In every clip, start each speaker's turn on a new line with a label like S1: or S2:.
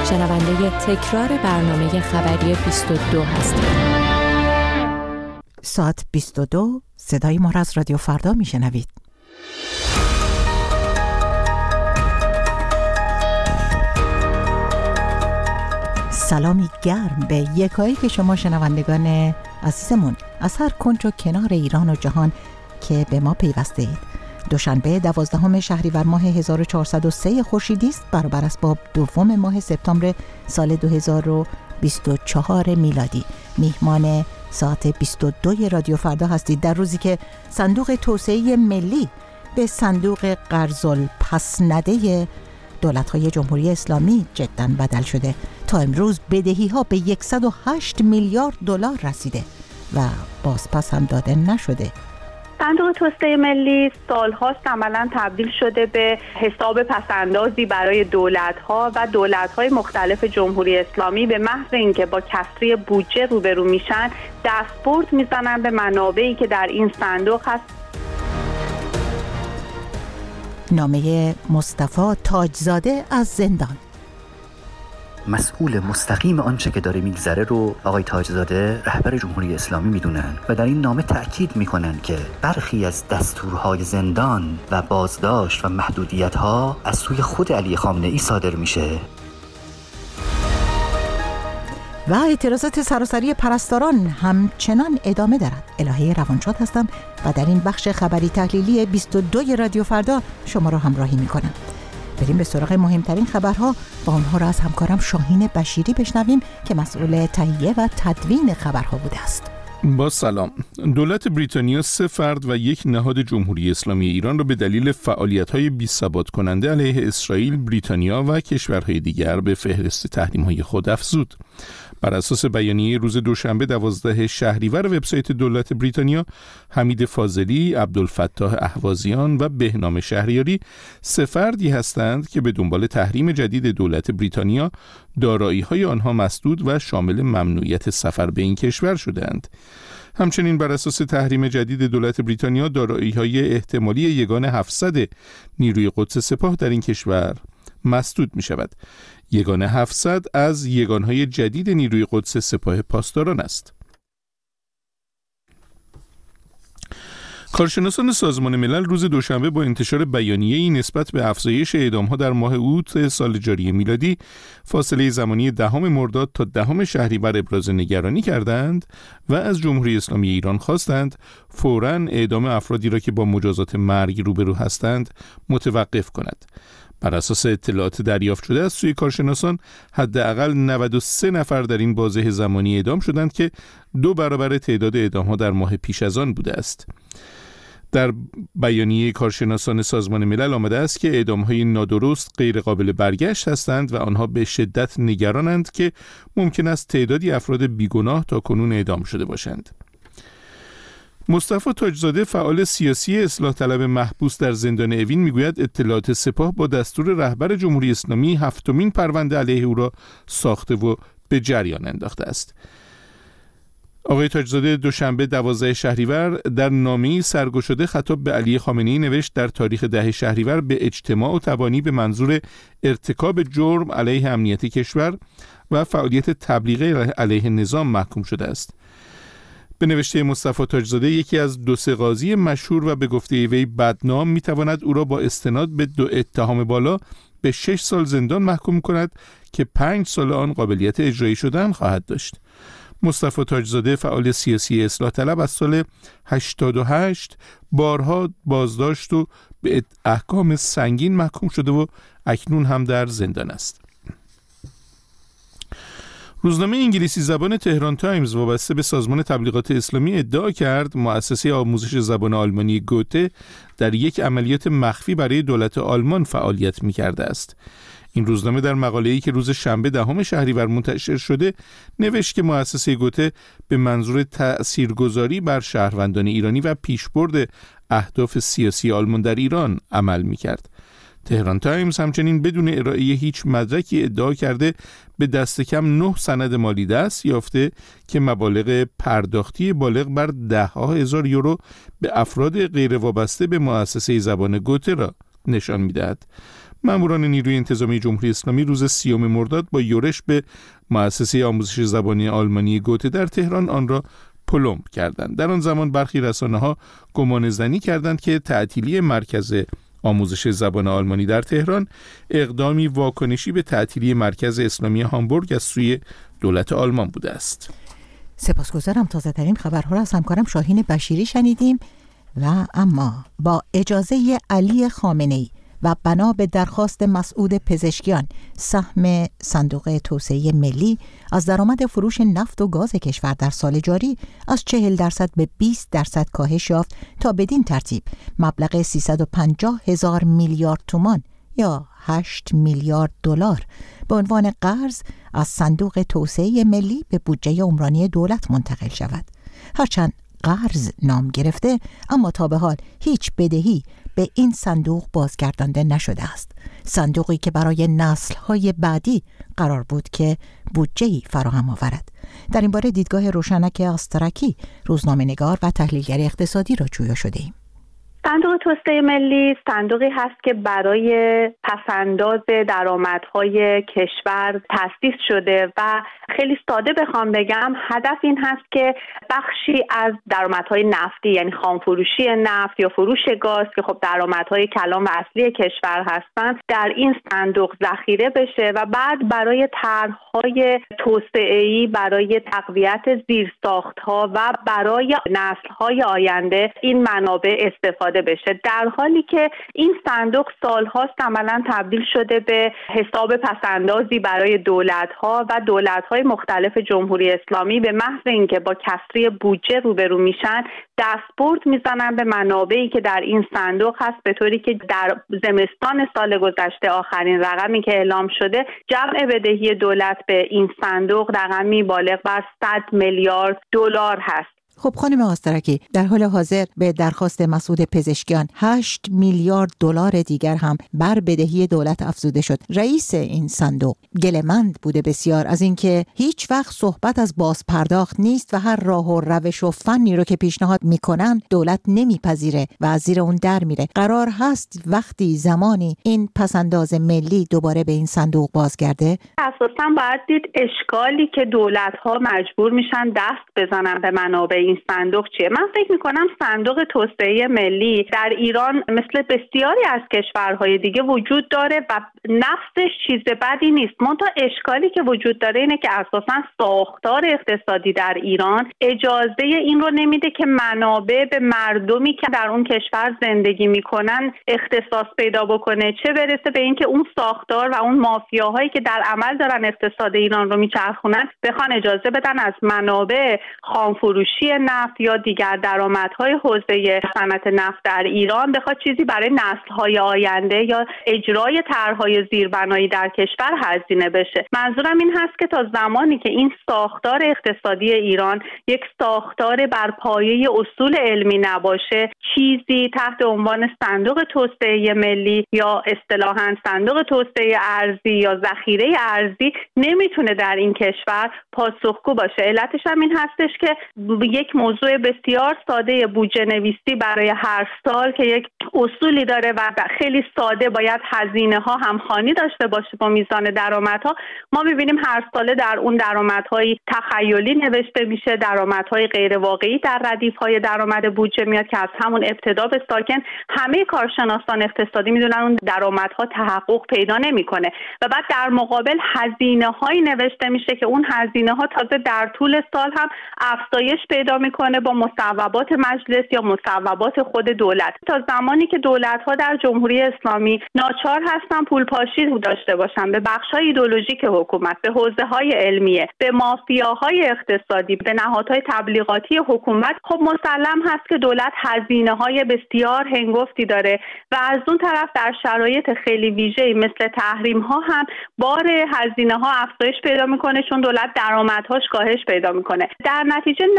S1: شنونده تکرار برنامه خبری 22 هستید.
S2: ساعت 22 صدای ما را از رادیو فردا میشنوید. سلامی گرم به یکایک شما شنوندگان عزیزمون از هر کنج و کنار ایران و جهان که به ما پیوسته اید. دوشنبه 12 شهریور ماه 1403 خورشیدی است، برابر است با 2 ماه سپتامبر سال 2024 میلادی. میهمان ساعت 22 رادیو فردا هستید در روزی که صندوق توسعه ملی به صندوق قرض الپسنده دولت‌های جمهوری اسلامی جداً بدل شده. تا امروز بدهی‌ها به 108 میلیارد دلار رسیده و بازپس هم داده نشده.
S3: صندوق توسعه ملی سال‌هاست عملاً تبدیل شده به حساب پس‌اندازی برای دولت‌ها و دولت‌های مختلف جمهوری اسلامی. به محض اینکه با کسری بودجه روبرو میشن، دستبرد میزنن به منابعی که در این صندوق هست.
S2: نامه مصطفی تاجزاده از زندان.
S4: مسئول مستقیم آنچه که داره میگذره رو آقای تاجزاده رهبر جمهوری اسلامی میدونن و در این نامه تأکید میکنن که برخی از دستورهای زندان و بازداشت و محدودیت‌ها از سوی خود علی خامنه‌ای صادر میشه.
S2: و اعتراضات سراسری پرستاران همچنان ادامه دارد. الهه روانشاد هستم و در این بخش خبری تحلیلی 22 رادیو فردا شما را همراهی میکنم. بریم به سراغ مهمترین خبرها و آنها را از همکارم شاهین بشیری بشنویم که مسئول تهیه و تدوین خبرها بوده است.
S5: با سلام. دولت بریتانیا 3 فرد و 1 نهاد جمهوری اسلامی ایران را به دلیل فعالیت‌های بی‌ثبات کننده علیه اسرائیل، بریتانیا و کشورهای دیگر به فهرست تحریم‌های خود افزود. بر اساس بیانیه روز دوشنبه 12 شهریور وبسایت دولت بریتانیا، حمید فاضلی، عبدالفتاح اهوازیان و بهنام شهریاری 3 فردی هستند که به دنبال تحریم جدید دولت بریتانیا دارایی‌های آنها مسدود و شامل ممنوعیت سفر به این کشور شدند. همچنین بر اساس تحریم جدید دولت بریتانیا دارایی‌های احتمالی یگان 700 نیروی قدس سپاه در این کشور مسدود می شود. یگان 700 از یگانهای جدید نیروی قدس سپاه پاسداران است. کارشناسان سازمان ملل روز دوشنبه با انتشار بیانیه‌ای نسبت به افزایش اعدام‌ها در ماه اوت سال جاری میلادی فاصله زمانی 10 مرداد تا 10 شهریور ابراز نگرانی کردند و از جمهوری اسلامی ایران خواستند فوراً اعدام افرادی را که با مجازات مرگ روبرو هستند متوقف کند. بر اساس اطلاعات دریافت شده از سوی کارشناسان، حداقل 93 نفر در این بازه زمانی اعدام شدند که 2 برابر تعداد اعدام‌ها در ماه پیش از آن بوده است. در بیانیه کارشناسان سازمان ملل آمده است که اعدام‌های نادرست غیر قابل برگشت هستند و آنها به شدت نگرانند که ممکن است تعدادی افراد بیگناه تا کنون اعدام شده باشند. مصطفی تاجزاده، فعال سیاسی اصلاح طلب محبوس در زندان اوین، میگوید اطلاعات سپاه با دستور رهبر جمهوری اسلامی 7مین پرونده علیه او را ساخته و به جریان انداخته است. آقای تاجزاده دوشنبه 12 شهریور در نامه‌ای سرگشاده خطاب به علی خامنه‌ای نوشت در تاریخ 10 شهریور به اجتماع و تبانی به منظور ارتکاب جرم علیه امنیت کشور و فعالیت تبلیغی علیه نظام محکوم شده است. به نوشته مصطفی تاجزاده، یکی از 2 قاضی مشهور و به گفته وی بدنام میتواند او را با استناد به 2 اتهام بالا به 6 سال زندان محکوم کند که 5 سال آن قابلیت اجرایی شدن خواهد داشت. مصطفی تاجزاده، فعال سیاسی اصلاح طلب، از سال 88 بارها بازداشت و به احکام سنگین محکوم شده و اکنون هم در زندان است. روزنامه انگلیسی زبان تهران تایمز وابسته به سازمان تبلیغات اسلامی ادعا کرد مؤسسه آموزش زبان آلمانی گوته در یک عملیات مخفی برای دولت آلمان فعالیت می‌کرده است. این روزنامه در مقاله‌ای که روز شنبه 10 شهریور منتشر شده نوشت که مؤسسه گوته به منظور تأثیرگذاری بر شهروندان ایرانی و پیشبرد اهداف سیاسی آلمان در ایران عمل می‌کرد. تهران تایمز همچنین بدون ارائه هیچ مدرکی ادعا کرده به دست کم 9 سند مالی دست یافته که مبالغ پرداختی بالغ بر 10,000 یورو به افراد غیر وابسته به مؤسسه زبان گوته را نشان می‌دهد. ماموران نیروی انتظامی جمهوری اسلامی روز 30 مرداد با یورش به مؤسسه آموزش زبانی آلمانی گوته در تهران آن را پلمب کردند. در آن زمان برخی رسانه‌ها گمانه‌زنی کردند که تعطیلی مرکز آموزش زبان آلمانی در تهران اقدامی واکنشی به تعطیلی مرکز اسلامی هامبورگ از سوی دولت آلمان بوده است.
S2: سپاسگزارم. تازه ترین خبرها را از همکارم شاهین بشیری شنیدیم. و اما با اجازه علی خامنه‌ای و بنا به درخواست مسعود پزشکیان، سهم صندوق توسعه ملی از درآمد فروش نفت و گاز کشور در سال جاری از 40% به 20% کاهش یافت تا بدین ترتیب مبلغ 350,000 میلیارد تومان یا 8 میلیارد دلار به عنوان قرض از صندوق توسعه ملی به بودجه عمرانی دولت منتقل شود. هرچند قرض نام گرفته، اما تا به حال هیچ بدهی به این صندوق بازگردانده نشده است. صندوقی که برای نسل‌های بعدی قرار بود که بودجه‌ای فراهم آورد. در این باره دیدگاه روشنک آسترکی، روزنامه‌نگار و تحلیلگر اقتصادی را جویا شده ایم.
S3: صندوق توسعه ملی صندوقی هست که برای پس‌انداز درآمدهای کشور تأسیس شده و خیلی ساده بخوام بگم هدف این هست که بخشی از درآمدهای نفتی، یعنی خامفروشی نفت یا فروش گاز که خب درآمدهای کلان و اصلی کشور هستند، در این صندوق ذخیره بشه و بعد برای طرح‌های توسعه‌ای، برای تقویت زیرساخت‌ها و برای نسل‌های آینده این منابع استفاده بشه. در حالی که این صندوق سال‌هاست عملاً تبدیل شده به حساب پس‌اندازی برای دولت‌ها و دولت‌های مختلف جمهوری اسلامی به محض اینکه با کسری بودجه روبرو میشن دستبرد میزنن به منابعی که در این صندوق هست، به طوری که در زمستان سال گذشته آخرین رقمی که اعلام شده جمع بدهی دولت به این صندوق رقمی بالغ بر 100 میلیارد دلار هست.
S2: خب خانم آسترکی، در حال حاضر به درخواست مسعود پزشکیان 8 میلیارد دلار دیگر هم بر بدهی دولت افزوده شد. رئیس این صندوق گله‌مند بوده بسیار از اینکه هیچ وقت صحبت از بازپرداخت نیست و هر راه و روش و فنی رو که پیشنهاد میکنن دولت نمیپذیره و از زیر اون در میره. قرار هست وقتی زمانی این پس‌انداز ملی دوباره به این صندوق بازگرده؟
S3: اساساً باید دید اشکالی که دولت‌ها مجبور میشن دست بزنن به منابع این صندوق چیه. من فکر میکنم صندوق توسعه ملی در ایران مثل بسیاری از کشورهای دیگه وجود داره و نفسش چیز بدی نیست. منتها اشکالی که وجود داره اینه که اساساً ساختار اقتصادی در ایران اجازه این رو نمیده که منابع به مردمی که در اون کشور زندگی میکنن اختصاص پیدا بکنه، چه برسه به اینکه اون ساختار و اون مافیاهایی که در عمل دارن اقتصاد ایران رو میچرخونن بخوان اجازه بدن از منابع خامفروشی نفت یا دیگر درآمدهای حوزه صنعت نفت در ایران بخواد چیزی برای نسل‌های آینده یا اجرای طرح‌های زیربنایی در کشور هزینه بشه. منظورم این هست که تا زمانی که این ساختار اقتصادی ایران یک ساختار بر پایه اصول علمی نباشه، چیزی تحت عنوان صندوق توسعه ملی یا اصطلاحاً صندوق توسعه ارضی یا ذخیره ارضی نمیتونه در این کشور پاسخگو باشه. علتش هم این هستش که یک موضوع بسیار ساده بودجه نویسی برای هر سال که یک اصولی داره و خیلی ساده باید هزینه ها همخوانی داشته باشه با میزان درآمدها. ما می‌بینیم هر ساله در اون درآمدهای تخیلی نوشته میشه، درآمدهای غیر واقعی در ردیف‌های درآمد بودجه میاد که از همون ابتدا به ساکن همه کارشناسان اقتصادی میدونن اون درآمدها تحقق پیدا نمیکنه و بعد در مقابل هزینه‌هایی نوشته میشه که اون هزینه‌ها تازه در طول سال هم افزایش پیدا میکنه با مصوبات مجلس یا مصوبات خود دولت. تا زمانی که دولت‌ها در جمهوری اسلامی ناچار هستن پولپاشی داشته باشن به بخش‌های ایدئولوژیک حکومت، به حوزه‌های علمیه، به مافیاهای اقتصادی، به نهادهای تبلیغاتی حکومت، خب مسلم هست که دولت هزینه‌های بسیار هنگفتی داره و از اون طرف در شرایط خیلی ویژه‌ای مثل تحریم‌ها هم بار هزینه‌ها افزایش پیدا میکنه چون دولت درآمدهاش کاهش پیدا میکنه. در نتیجه نفت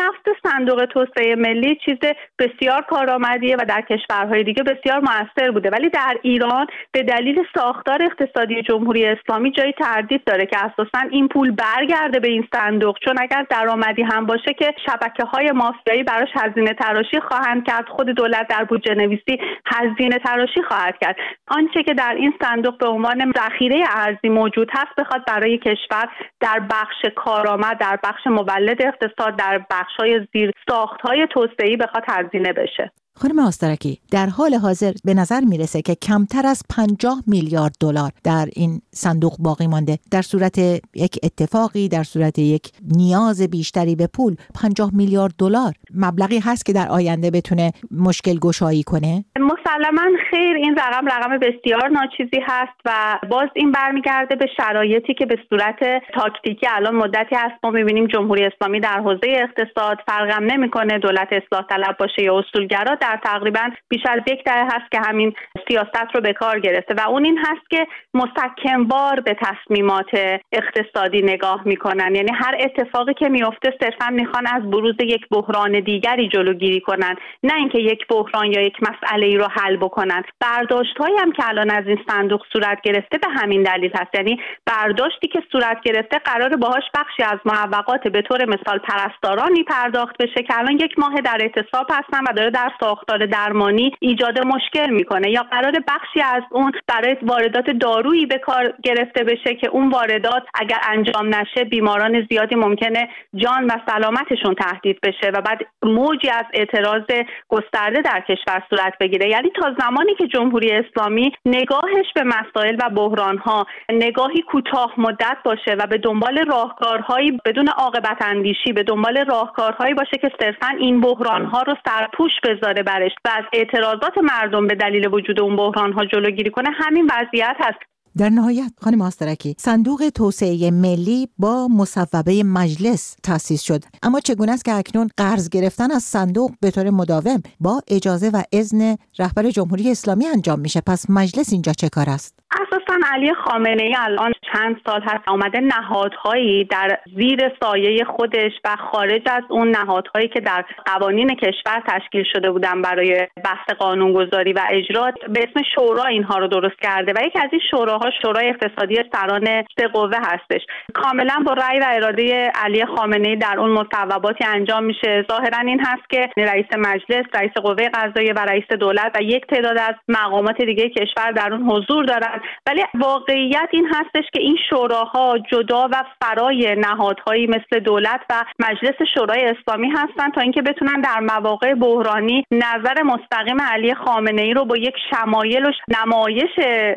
S3: صندوق توسعه ملی چیز بسیار کارآمدیه و در کشورهای دیگه بسیار موثر بوده، ولی در ایران به دلیل ساختار اقتصادی جمهوری اسلامی جای تردید داره که اساساً این پول برگرده به این صندوق، چون اگر درآمدی هم باشه که شبکه‌های مافیایی براش هزینه تراشی خواهند کرد، خود دولت در بودجه نویسی هزینه تراشی خواهد کرد. آنچه که در این صندوق به عنوان ذخیره ارزی موجود هست بخواد برای کشور در بخش کارآمد، در بخش مولد اقتصاد، در بخش‌های زیر ساخت‌های توسعه‌ای بخواد هزینه بشه.
S2: خانم آسترکی، در حال حاضر به نظر میرسه که کمتر از 50 میلیارد دلار در این صندوق باقی مانده. در صورت یک اتفاقی، در صورت یک نیاز بیشتری به پول، 50 میلیارد دلار مبلغی هست که در آینده بتونه مشکل گشایی کنه؟
S3: مسلماً خیر، این رقم بسیار ناچیزی هست و باز این برمیگرده به شرایطی که به صورت تاکتیکی الان مدتی هست ما می‌بینیم جمهوری اسلامی در حوزه اقتصاد فرقم نمی‌کنه دولت اصلاح طلب باشه یا اصولگرا، در تقریبا بیش از یک دهه هست که همین سیاست رو به کار گرفته و اون این هست که مستحکم‌وار به تصمیمات اقتصادی نگاه میکنن. یعنی هر اتفاقی که میفته صرفا میخوان از بروز یک بحران دیگری جلوگیری کنن، نه اینکه یک بحران یا یک مسئله رو حل بکنن. برداشت‌هایی هم که الان از این صندوق صورت گرفته به همین دلیل هست. یعنی برداشتی که صورت گرفته قراره باهاش بخشی از معوقات به طور مثال پرستارانی پرداخت بشه که الان یک ماه در اعتصاب هستن و داره در ساختار درمانی ایجاد مشکل میکنه، یا قرار بخشی از اون برای واردات دارویی به کار گرفته بشه که اون واردات اگر انجام نشه بیماران زیادی ممکنه جان و سلامتشون تهدید بشه و بعد موجی از اعتراض گسترده در کشور صورت بگیره. یعنی تا زمانی که جمهوری اسلامی نگاهش به مسائل و بحرانها نگاهی کوتاه مدت باشه و به دنبال راهکارهایی بدون عاقبت اندیشی، به دنبال راهکارهایی باشه که صرفاً این بحرانها رو سرپوش بذاره برش و از اعتراضات مردم به دلیل وجود اون بحران‌ها جلوگیری کنه، همین وضعیت هست.
S2: در نهایت خانم آسترکی، صندوق توسعه ملی با مصوبه مجلس تأسیس شد، اما چگونه است که اکنون قرض گرفتن از صندوق به طور مداوم با اجازه و اذن رهبر جمهوری اسلامی انجام میشه؟ پس مجلس اینجا چه کار است؟
S3: اساساً علی خامنه‌ای الان چند سال هست آمده نهادهایی در زیر سایه خودش و خارج از اون نهادهایی که در قوانین کشور تشکیل شده بودن برای بحث قانونگذاری و اجرا به اسم شورا اینها رو درست کرده و یکی از این شوراها شورای اقتصادی سران سه قوه هستش. کاملا با رأی و اراده علی خامنه‌ای در اون مصوباتی انجام میشه. ظاهراً این هست که رئیس مجلس، رئیس قوه قضاییه و رئیس دولت و یک تعداد از مقامات دیگه کشور در اون حضور دارن، ولی واقعیت این هستش که این شوراها جدا و فرای نهادهایی مثل دولت و مجلس شورای اسلامی هستند تا اینکه بتونن در مواقع بحرانی نظر مستقیم علی خامنه‌ای رو با یک شمایل و نمایش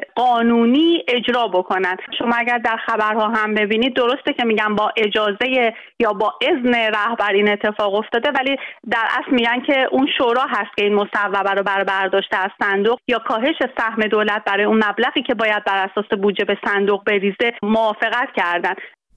S3: قانونی اجرا بکنن. شما اگر در خبرها هم ببینید درسته که میگن با اجازه یا با اذن رهبر این اتفاق افتاده، ولی در اصل میگن که اون شورا هست که این مصوبه رو برداشته از صندوق یا کاهش سهم دولت برای اون مبلغی که باید بر اساس بودجه به صندوق بریزه موافقت کردن.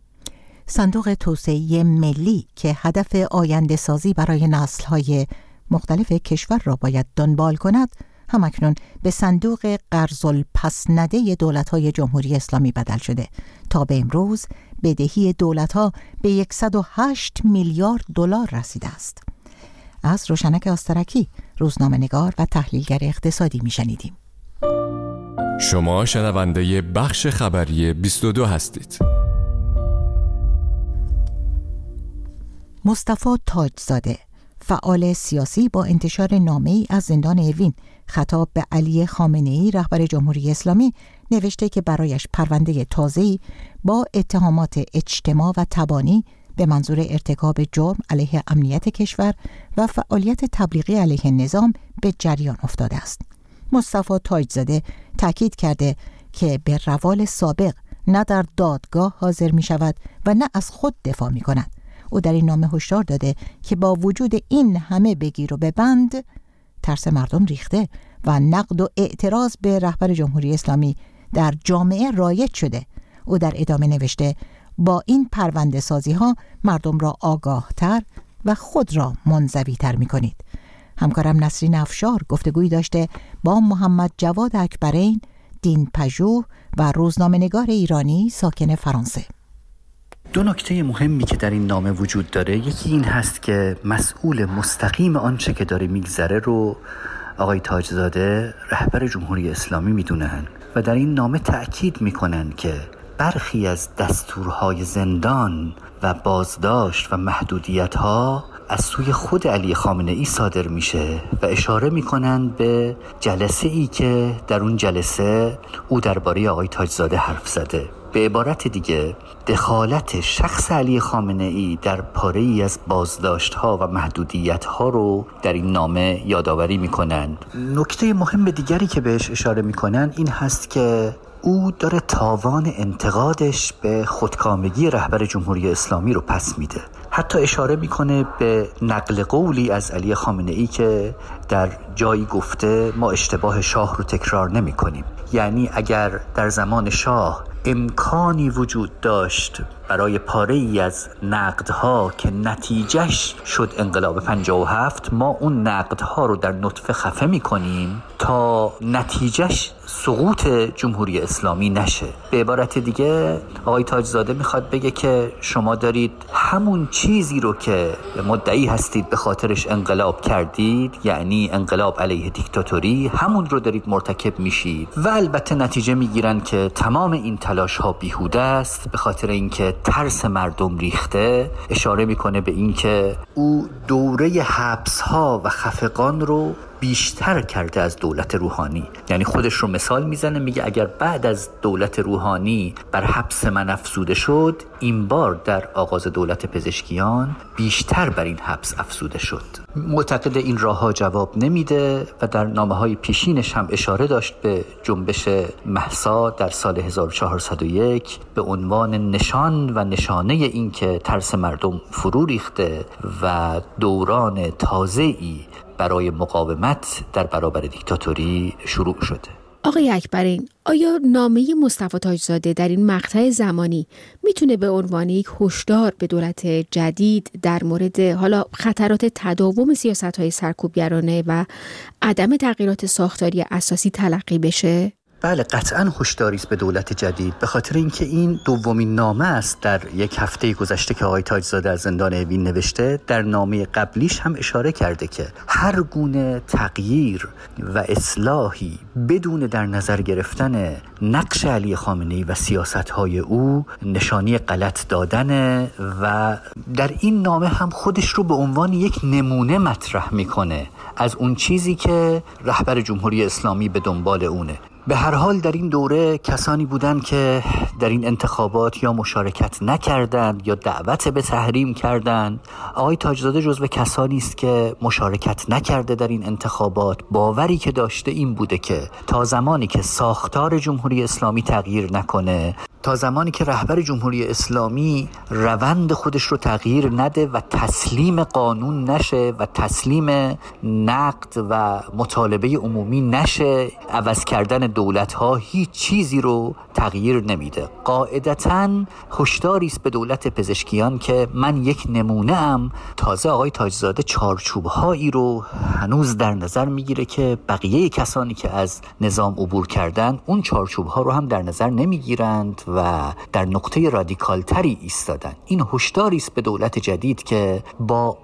S2: صندوق توسعه ملی که هدف آینده سازی برای نسل‌های مختلف کشور را باید دنبال کند، همکنون به صندوق قرض الپسنده دولت‌های جمهوری اسلامی بدل شده. تا به امروز بدهی دولت‌ها به 108 میلیارد دلار رسیده است. از روشنک آسترکی، روزنامه‌نگار و تحلیلگر اقتصادی میشنیدیم.
S6: شما شنونده بخش خبری 22 هستید.
S2: مصطفی تاجزاده، فعال سیاسی، با انتشار نامه‌ای از زندان اوین خطاب به علی خامنه‌ای رهبر جمهوری اسلامی نوشته که برایش پرونده تازه‌ای با اتهامات اجتماع و تبانی به منظور ارتکاب جرم علیه امنیت کشور و فعالیت تبلیغی علیه نظام به جریان افتاده است. مصطفی تاجزاده تاکید کرده که به روال سابق نه در دادگاه حاضر می شود و نه از خود دفاع می کند. او در این نامه هشدار داده که با وجود این همه بگیر و ببند، ترس مردم ریخته و نقد و اعتراض به رهبر جمهوری اسلامی در جامعه رایج شده. او در ادامه نوشته با این پرونده سازی ها مردم را آگاه تر و خود را منزوی تر می کنید. همکارم نسرین افشار گفتگویی داشته با محمد جواد اکبرین، دین پژوه و روزنامه‌نگار ایرانی ساکن فرانسه.
S4: دو نکته مهمی که در این نامه وجود داره، یکی این هست که مسئول مستقیم آنچه که داره میگذره رو آقای تاجزاده رهبر جمهوری اسلامی میدونن و در این نامه تأکید میکنن که برخی از دستورهای زندان و بازداشت و محدودیت‌ها از سوی خود علی خامنه ای صادر میشه و اشاره میکنن به جلسه ای که در اون جلسه او درباره آقای تاجزاده حرف زده. به عبارت دیگه دخالت شخص علی خامنه ای در پاره ای از بازداشت ها و محدودیت ها رو در این نامه یادآوری میکنن. نکته مهم دیگری که بهش اشاره میکنن این هست که او داره تاوان انتقادش به خودکامگی رهبر جمهوری اسلامی رو پس میده. حتی اشاره میکنه به نقل قولی از علی خامنه ای که در جایی گفته ما اشتباه شاه رو تکرار نمی کنیم. یعنی اگر در زمان شاه امکانی وجود داشت برای پاره ای از نقدها که نتیجهش شد انقلاب 57، ما اون نقدها رو در نطفه خفه می کنیم تا نتیجهش سقوط جمهوری اسلامی نشه. به عبارت دیگه آقای تاجزاده میخواد بگه که شما دارید همون چیزی رو که مدعی هستید به خاطرش انقلاب کردید، یعنی انقلاب علیه دیکتاتوری، همون رو دارید مرتکب میشید و البته نتیجه میگیرن که تمام این تلاش ها بیهوده است به خاطر اینکه ترس مردم ریخته. اشاره میکنه به اینکه او دوره حبس ها و خفقان رو بیشتر کرده از دولت روحانی. یعنی خودش رو مثال میزنه، میگه اگر بعد از دولت روحانی بر حبس من افزوده شد، این بار در آغاز دولت پزشکیان بیشتر بر این حبس افزوده شد. معتقد این راه ها جواب نمیده و در نامه های پیشینش هم اشاره داشت به جنبش مهسا در سال 1401 به عنوان نشان و نشانه این که ترس مردم فرو ریخته و دوران تازه‌ای برای مقاومت در برابر دیکتاتوری شروع شده.
S1: آقای اکبرین، آیا نامه مصطفی تاجزاده در این مقطع زمانی میتونه به عنوان یک هشدار به دولت جدید در مورد حالا خطرات تداوم سیاست‌های سرکوبگرانه و عدم تغییرات ساختاری اساسی تلقی بشه؟
S4: بله، قطعاً هشداری است به دولت جدید، به خاطر اینکه این دومین نامه است در یک هفته گذشته که آقای تاجزاده از زندان اوین نوشته. در نامه قبلیش هم اشاره کرده که هر گونه تغییر و اصلاحی بدون در نظر گرفتن نقش علی خامنه‌ای و سیاست‌های او نشانی غلط دادنه و در این نامه هم خودش رو به عنوان یک نمونه مطرح میکنه از اون چیزی که رهبر جمهوری اسلامی به دنبال اونه. به هر حال در این دوره کسانی بودند که در این انتخابات یا مشارکت نکردند یا دعوت به تحریم کردند. آقای تاجزاده جزو کسانی است که مشارکت نکرده در این انتخابات. باوری که داشته این بوده که تا زمانی که ساختار جمهوری اسلامی تغییر نکنه، تا زمانی که رهبر جمهوری اسلامی روند خودش رو تغییر نده و تسلیم قانون نشه و تسلیم نقد و مطالبه عمومی نشه، عوض کردن دولت‌ها هیچ چیزی رو تغییر نمیده. قاعدتاً هشداری است به دولت پزشکیان که من یک نمونه ام. تازه آقای تاجزاده چارچوب‌هایی رو هنوز در نظر میگیره که بقیه کسانی که از نظام عبور کردن اون چارچوب‌ها رو هم در نظر نمیگیرند و در نقطه رادیکالتری ایستادن. این هشداری است به دولت جدید که با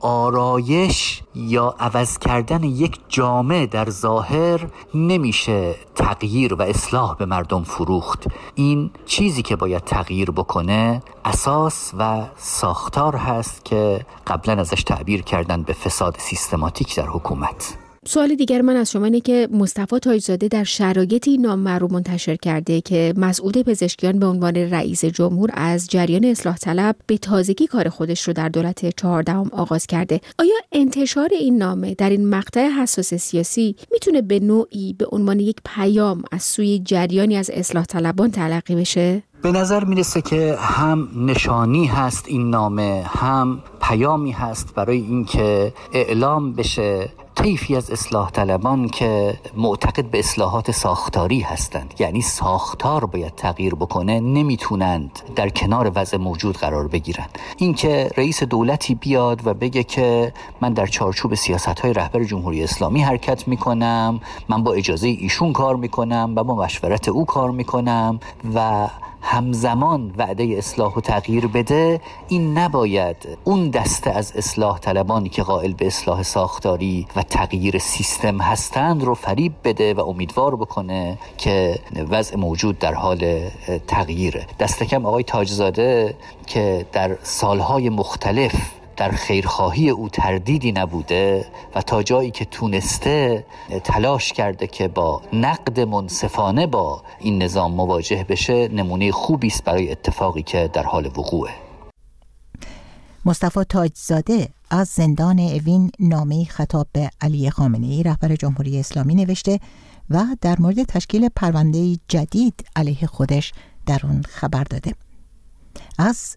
S4: آرایش یا عوض کردن یک جامعه در ظاهر نمیشه تغییر و اصلاح به مردم فروخت. این چیزی که باید تغییر بکنه اساس و ساختار هست که قبلا ازش تعبیر کردن به فساد سیستماتیک در حکومت.
S1: سوال دیگر من از شما اینه که مصطفی تاجزاده در شرایطی نامه رو منتشر کرده که مسعود پزشکیان به عنوان رئیس جمهور از جریان اصلاح طلب به تازگی کار خودش رو در دولت 14 آغاز کرده. آیا انتشار این نامه در این مقطع حساس سیاسی میتونه به نوعی به عنوان یک پیام از سوی جریانی از اصلاح طلبان تلقی بشه؟
S4: به نظر میرسه که هم نشانی هست این نامه، هم پیامی هست برای اینکه اعلام بشه طیفی از اصلاح طلبان که معتقد به اصلاحات ساختاری هستند، یعنی ساختار باید تغییر بکنه، نمیتونند در کنار وضع موجود قرار بگیرن. اینکه رئیس دولتی بیاد و بگه که من در چارچوب سیاست‌های رهبر جمهوری اسلامی حرکت میکنم، من با اجازه ایشون کار میکنم و با مشورت او کار میکنم و همزمان وعده اصلاح و تغییر بده، این نباید اون دسته از اصلاح طلبانی که قائل به اصلاح ساختاری و تغییر سیستم هستند رو فریب بده و امیدوار بکنه که وضع موجود در حال تغییره. دست کم آقای تاجزاده که در سالهای مختلف در خیرخواهی او تردیدی نبوده و تا جایی که تونسته تلاش کرده که با نقد منصفانه با این نظام مواجه بشه، نمونه خوبی است برای اتفاقی که در حال وقوعه.
S2: مصطفی تاجزاده از زندان اوین نامه‌ای خطاب به علی خامنه‌ای رهبر جمهوری اسلامی نوشته و در مورد تشکیل پرونده جدید علیه خودش در اون خبر داده. از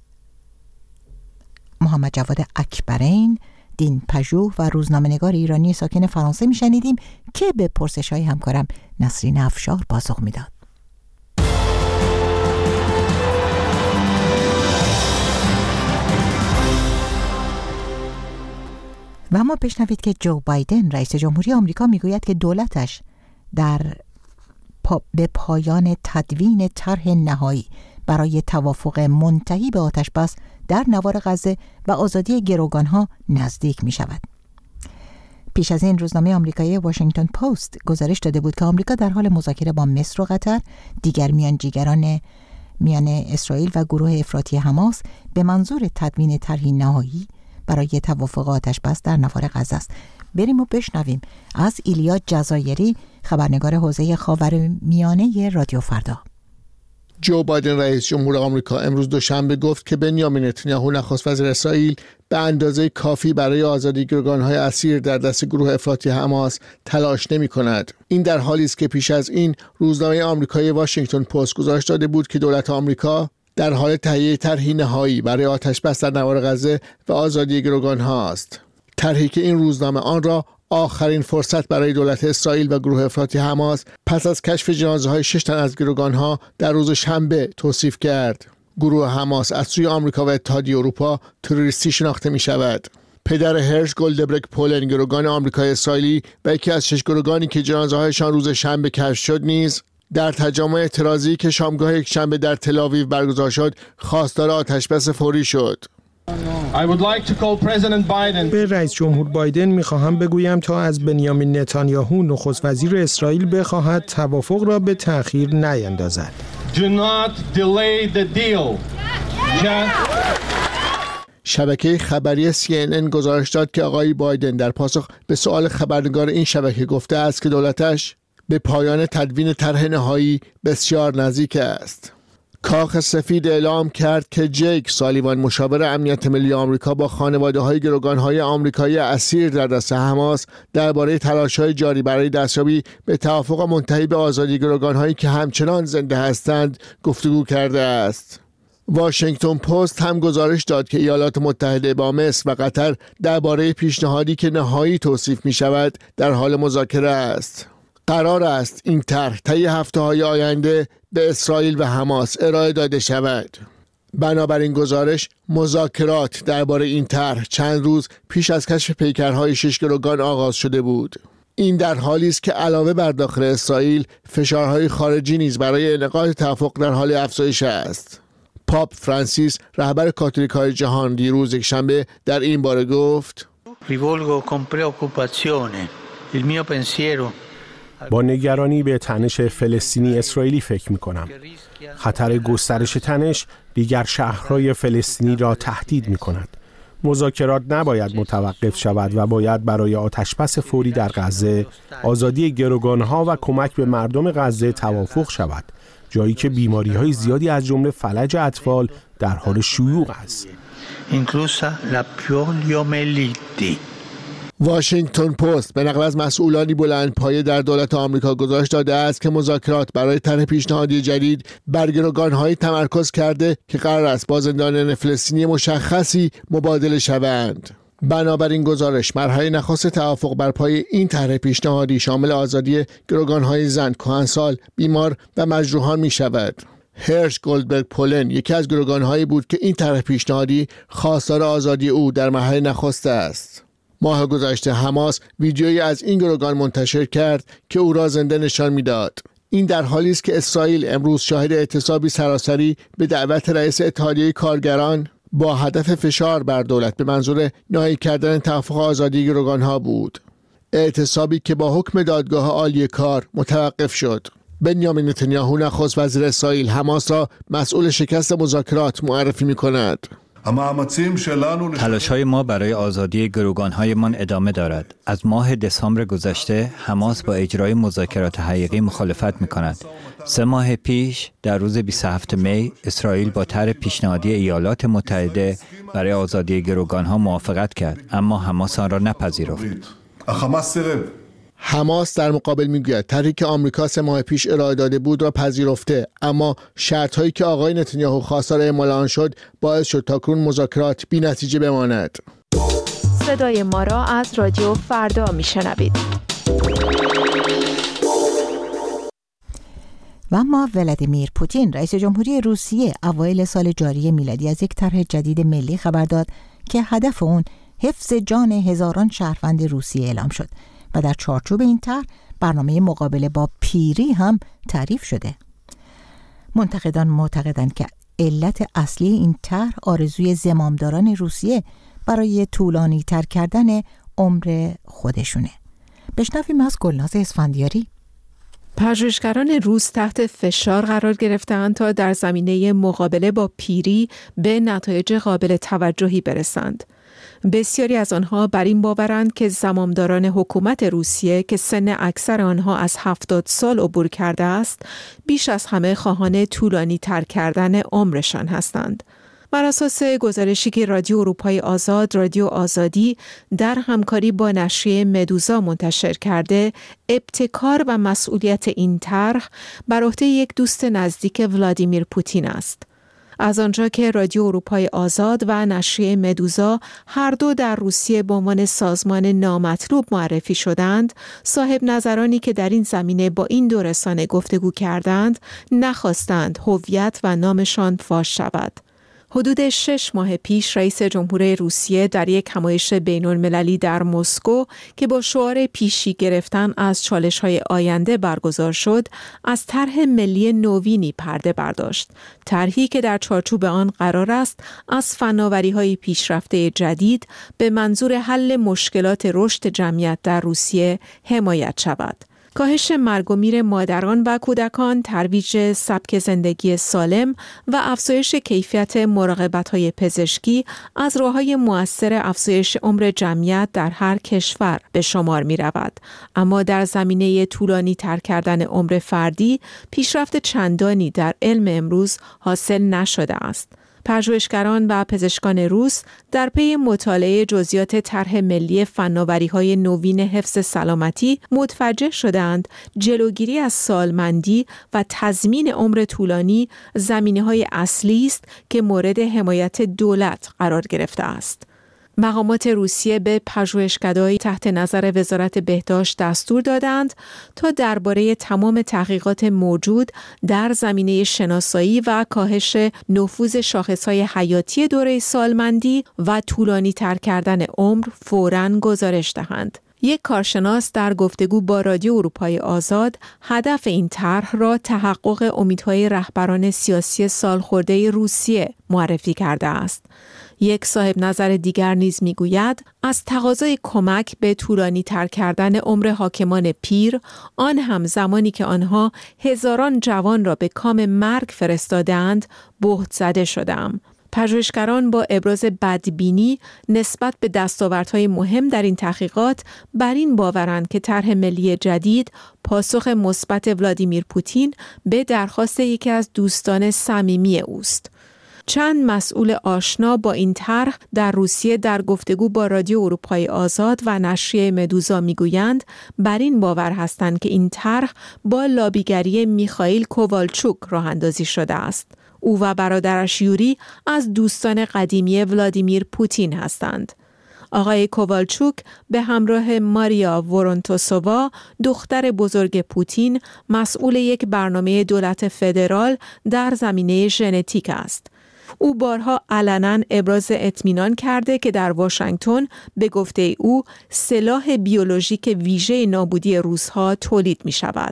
S2: محمد جواد اکبرین، دین پژوه و روزنامه‌نگار ایرانی ساکن فرانسه میشنیدیم که به پرسش‌های همکارم نسرین افشار پاسخ میداد. و اما بشنوید که جو بایدن رئیس جمهوری آمریکا میگوید که دولتش به پایان تدوین طرح نهایی برای توافق منتهی به آتش‌بس در نوار غزه و آزادی گروگانها نزدیک می شود. پیش از این روزنامه آمریکایی واشنگتن پست گزارش داده بود که آمریکا در حال مذاکره با مصر و قطر، دیگر میانجیگران میان اسرائیل و گروه افراطی حماس به منظور تدوین طرحی نهایی برای توافق آتش‌بس در نوار غزه است. بریم و بشنویم از ایلیا جزایری، خبرنگار حوزه خاورمیانه رادیو فردا.
S7: جو بایدن رئیس جمهور آمریکا امروز دوشنبه گفت که بنیامین نتانیاهو نخست وزیر اسرائیل به اندازه کافی برای آزادی گروگان‌های اسیر در دست گروه افراطی حماس تلاش نمی‌کند. این در حالی است که پیش از این روزنامه آمریکایی واشنگتن پست گزارش داده بود که دولت آمریکا در حال تهیه طرحی نهایی برای آتش‌بس در نوار غزه و آزادی گروگان‌ها است. طرحی که این روزنامه آن را آخرین فرصت برای دولت اسرائیل و گروه افراطی حماس پس از کشف جنازه‌های 6 تن از گروگان‌ها در روز شنبه توصیف کرد. گروه حماس از سوی آمریکا و اتحادیه اروپا تروریستی شناخته می‌شود. پدر هرش گلدبرگ پولن، گروگان آمریکای اسرائیلی و یکی از 6 گروگانی که جنازه‌هایشان روز شنبه کشف شد نیز در تجمع اعتراضی که شامگاه یک شنبه در تل‌آویو برگزار شد خواستار آتش‌بس فوری شد.
S8: به رئیس جمهور بایدن می‌خواهم بگویم تا از بنیامین نتانیاهو نخست وزیر اسرائیل بخواهد توافق را به تأخیر نیندازد.
S7: شبکه خبری CNN گزارش داد که آقای بایدن در پاسخ به سؤال خبرنگار این شبکه گفته است که دولتش به پایان تدوین طرح نهایی بسیار نزدیک است. کاخ سفید اعلام کرد که جیک سالیوان، مشاور امنیت ملی آمریکا، با خانواده‌های گروگان‌های آمریکایی اسیر در دست حماس درباره تلاش‌های جاری برای دستیابی به توافق منتهی به آزادی گروگان‌هایی که همچنان زنده هستند گفتگو کرده است. واشنگتن پست هم گزارش داد که ایالات متحده با مصر و قطر درباره پیشنهادی که نهایی توصیف می‌شود در حال مذاکره است. قرار است این طرح طی هفته‌های آینده به اسرائیل و حماس ارائه داده شود. بنابراین گزارش مذاکرات درباره این طرح چند روز پیش از کشف پیکرهای 6 گروگان آغاز شده بود. این در حالی است که علاوه بر داخل اسرائیل فشارهای خارجی نیز برای انعقاد توافق در حال افزایش است. پاپ فرانسیس، رهبر کاتولیک‌های جهان، دیروز یکشنبه در این باره گفت:
S8: با نگرانی به تنش فلسطینی اسرائیلی فکر می‌کنم. خطر گسترش تنش دیگر شهرهای فلسطینی را تهدید می‌کند. مذاکرات نباید متوقف شود و باید برای آتش‌بس فوری در غزه، آزادی گروگان‌ها و کمک به مردم غزه توافق شود، جایی که بیماری‌های زیادی از جمله فلج اطفال در حال شیوع است.
S7: واشنگتن پست به نقل از مسئولانی بلندپایه در دولت آمریکا گزارش داده است که مذاکرات برای طرح پیشنهادی جدید بر گروگان‌هایی تمرکز کرده که قرار است با زندانیان فلسطینی مشخصی مبادله شوند. بنابراین گزارش مرحله نخست توافق بر پای این طرح پیشنهادی شامل آزادی گروگان‌های زن، کهنسال، بیمار و مجروحان می شود. هرش گلدبرگ پولن یکی از گروگان‌هایی بود که این طرح پیشنهادی خواستار آزادی او در مرحله نخست است. ماه گذشته حماس ویدیویی از این گروگان منتشر کرد که او را زنده نشان می‌داد. این در حالی است که اسرائیل امروز شاهد اعتصابی سراسری به دعوت رئیس اتحادیه کارگران با هدف فشار بر دولت به منظور نهایی کردن توافق آزادی گروگانها بود. اعتصابی که با حکم دادگاه عالی کار متوقف شد. بنیامین نتانیاهو نخست وزیر اسرائیل حماس را مسئول شکست مذاکرات معرفی می‌کند.
S9: تلاش‌های ما برای آزادی گروگان‌هایمان ادامه دارد. از ماه دسامبر گذشته حماس با اجرای مذاکرات حقیقی مخالفت می‌کند. 3 ماه پیش در روز 27 می اسرائیل با طرح پیشنهادی ایالات متحده برای آزادی گروگان‌ها موافقت کرد، اما حماس آن را نپذیرفت.
S7: حماس در مقابل میگوید طرحی که آمریکا 3 ماه پیش ارائه داده بود را پذیرفته، اما شرط‌هایی که آقای نتانیاهو خواستار اعمال آن شد باعث شد تاکنون مذاکرات بی‌نتیجه بماند.
S10: صدای ما را از رادیو فردا میشنوید.
S2: و اما ولادیمیر پوتین رئیس جمهوری روسیه اوایل سال جاری میلادی از یک طرح جدید ملی خبر داد که هدف اون حفظ جان هزاران شهروند روسیه اعلام شد و در چارچوب این طرح برنامه مقابله با پیری هم تعریف شده. منتقدان معتقدند که علت اصلی این طرح آرزوی زمامداران روسیه برای طولانی تر کردن عمر خودشونه. بشنویم از گلناز اسفندیاری.
S1: پژوهشگران روس تحت فشار قرار گرفتند تا در زمینه مقابله با پیری به نتایج قابل توجهی برسند. بسیاری از آنها بر این باورند که زمامداران حکومت روسیه که سن اکثر آنها از 70 سال عبور کرده است، بیش از همه خواهان طولانی تر کردن عمرشان هستند. بر اساس گزارشی که رادیو اروپای آزاد، رادیو آزادی در همکاری با نشریه مدوزا منتشر کرده، ابتکار و مسئولیت این طرح بر عهده یک دوست نزدیک ولادیمیر پوتین است. از آنجا که رادیو اروپای آزاد و نشریه مدوزا هر دو در روسیه به عنوان سازمان نامطلوب معرفی شدند، صاحب نظرانی که در این زمینه با این دو رسانه گفتگو کردند، نخواستند هویت و نامشان فاش شود. حدود 6 ماه پیش رئیس جمهوری روسیه در یک همایش بین‌المللی در مسکو که با شعار پیشی گرفتن از چالش‌های آینده برگزار شد، از طرح ملی نوینی پرده برداشت. طرحی که در چارچوب آن قرار است از فناوری‌های پیشرفته جدید به منظور حل مشکلات رشد جمعیت در روسیه حمایت شود. کاهش مرگ و میر مادران و کودکان، ترویج سبک زندگی سالم و افزایش کیفیت مراقبت‌های پزشکی از راه‌های مؤثر افزایش عمر جمعیت در هر کشور به شمار می‌رود. اما در زمینه طولانی تر کردن عمر فردی، پیشرفت چندانی در علم امروز حاصل نشده است. پژوهشگران و پزشکان روس در پی مطالعه جزئیات طرح ملی فناوری‌های نوین حفظ سلامتی متوجه شدند جلوگیری از سالمندی و تضمین عمر طولانی زمینه‌های اصلی است که مورد حمایت دولت قرار گرفته است. مقامات روسیه به پژوهشکده‌ای تحت نظر وزارت بهداشت دستور دادند تا درباره تمام تحقیقات موجود در زمینه شناسایی و کاهش نفوذ شاخص‌های حیاتی دوره سالمندی و طولانی تر کردن عمر فوراً گزارش دهند. یک کارشناس در گفتگو با رادیو اروپای آزاد هدف این طرح را تحقق امیدهای رهبران سیاسی سالخورده روسیه معرفی کرده است. یک صاحب نظر دیگر نیز میگوید از تقاضای کمک به طولانی تر کردن عمر حاکمان پیر، آن هم زمانی که آنها هزاران جوان را به کام مرگ فرستادند، بهت زده شدم. پژوهشگران با ابراز بدبینی نسبت به دستاوردهای مهم در این تحقیقات بر این باورند که طرح ملی جدید پاسخ مثبت ولادیمیر پوتین به درخواست یکی از دوستان صمیمی اوست. چند مسئول آشنا با این طرح در روسیه در گفتگو با رادیو اروپای آزاد و نشریه مدوزا میگویند بر این باور هستند که این طرح با لابیگری میخائیل کووالچوک راه اندازی شده است. او و برادرش یوری از دوستان قدیمی ولادیمیر پوتین هستند. آقای کووالچوک به همراه ماریا وورونتوسووا، دختر بزرگ پوتین، مسئول یک برنامه دولت فدرال در زمینه ژنتیک است. او بارها علنا ابراز اطمینان کرده که در واشنگتن به گفته او سلاح بیولوژیک ویژه نابودی روس‌ها تولید می شود.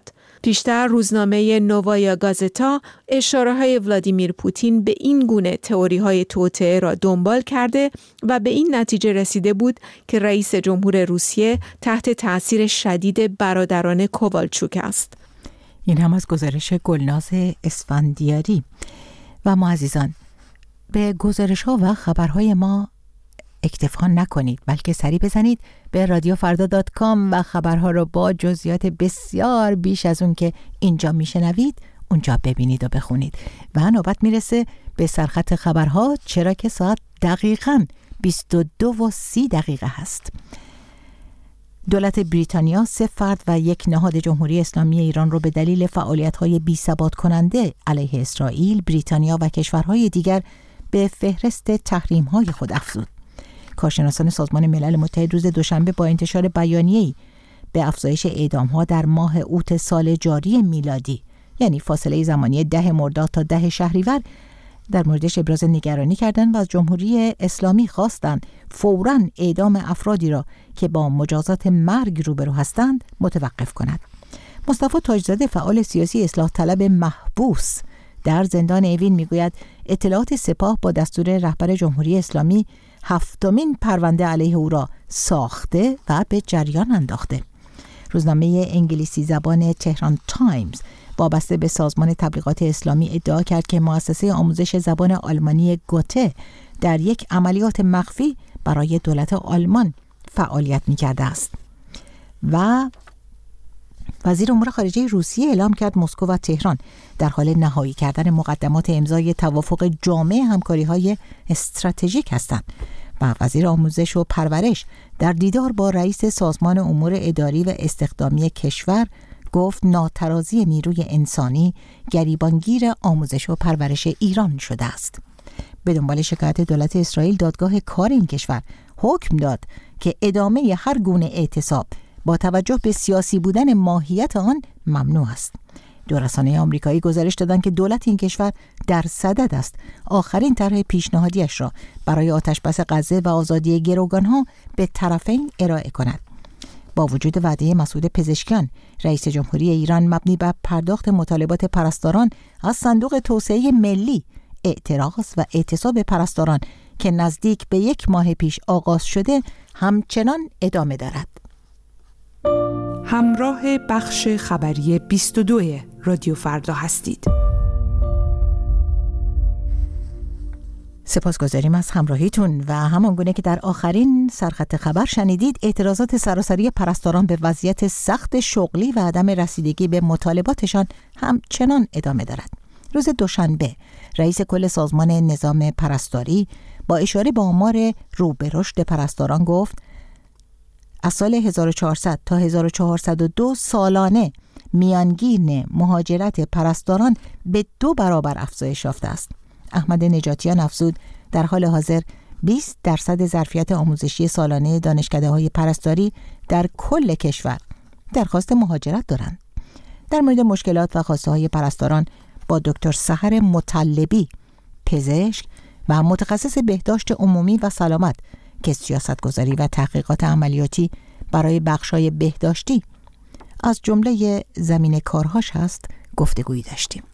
S10: پیشتر روزنامه نووایا گازتا اشاره‌های ولادیمیر پوتین به این گونه تئوری‌های توطئه را دنبال کرده و به این نتیجه رسیده بود که رئیس جمهور روسیه تحت تأثیر شدید برادران کووالچوک است.
S2: این هم از گزارش گلناز اسفندیاری. و ما عزیزان، به گزارش‌ها و خبرهای ما اکتفا نکنید، بلکه سری بزنید به رادیوفردا.com و خبرها رو با جزئیات بسیار بیش از اون که اینجا میشنوید اونجا ببینید و بخونید. و نوبت میرسه به سرخط خبرها، چرا که ساعت دقیقاً 22:30 هست. دولت بریتانیا 3 فرد و 1 نهاد جمهوری اسلامی ایران رو به دلیل فعالیت‌های بی‌ثبات کننده علیه اسرائیل، بریتانیا و کشورهای دیگر به فهرست تحریم‌های خود افزود. کارشناسان سازمان ملل متحد روز دوشنبه با انتشار بیانیه‌ای به افزایش اعدام‌ها در ماه اوت سال جاری میلادی، یعنی فاصله زمانی 10 مرداد تا 10 شهریور، در موردش ابراز نگرانی کردند و از جمهوری اسلامی خواستند فوراً اعدام افرادی را که با مجازات مرگ روبرو هستند متوقف کند. مصطفی تاجزاده، فعال سیاسی اصلاح طلب محبوس در زندان اوین، میگوید اطلاعات سپاه با دستور رهبر جمهوری اسلامی 7مین پرونده علیه او را ساخته و به جریان انداخته. روزنامه انگلیسی زبان تهران تایمز وابسته به سازمان تبلیغات اسلامی ادعا کرد که مؤسسه آموزش زبان آلمانی گوته در یک عملیات مخفی برای دولت آلمان فعالیت می‌کرده است. و وزیر امور خارجه روسیه اعلام کرد مسکو و تهران در حال نهایی کردن مقدمات امضای توافق جامع همکاری‌های استراتژیک هستند. و وزیر آموزش و پرورش در دیدار با رئیس سازمان امور اداری و استخدامی کشور گفت ناترازی نیروی انسانی گریبانگیر آموزش و پرورش ایران شده است. به دنبال شکایت دولت اسرائیل، دادگاه کار این کشور حکم داد که ادامه هر گونه اعتصاب با توجه به سیاسی بودن ماهیت آن ممنوع است. دو رسانه آمریکایی گزارش دادند که دولت این کشور در صدد است آخرین طرح پیشنهادیش را برای آتشبس غزه و آزادی گروگانها به طرفین ارائه کند. با وجود وعده مسعود پزشکیان، رئیس جمهوری ایران مبنی بر پرداخت مطالبات پرستاران از صندوق توسعه ملی، اعتراض و اعتصاب پرستاران که نزدیک به 1 ماه پیش آغاز شده همچنان ادامه دارد.
S11: همراه بخش خبری 22 رادیو فردا هستید.
S2: سپاسگزاریم از همراهیتون و همانگونه که در آخرین سرخط خبر شنیدید، اعتراضات سراسری پرستاران به وضعیت سخت شغلی و عدم رسیدگی به مطالباتشان همچنان ادامه دارد. روز دوشنبه رئیس کل سازمان نظام پرستاری با اشاره به آمار رو به رشد پرستاران گفت از سال 1400 تا 1402 سالانه میانگین مهاجرت پرستاران به 2 برابر افزایش یافته است. احمد نجاتیان افزود در حال حاضر 20% ظرفیت آموزشی سالانه دانشکده‌های پرستاری در کل کشور درخواست مهاجرت دارند. در مورد مشکلات و خواسته‌های پرستاران با دکتر سحر مطلبی، پزشک و متخصص بهداشت عمومی و سلامت که سیاستگذاری و تحقیقات عملیاتی برای بخش‌های بهداشتی از جمله کارهاش هست گفتگویی داشتیم.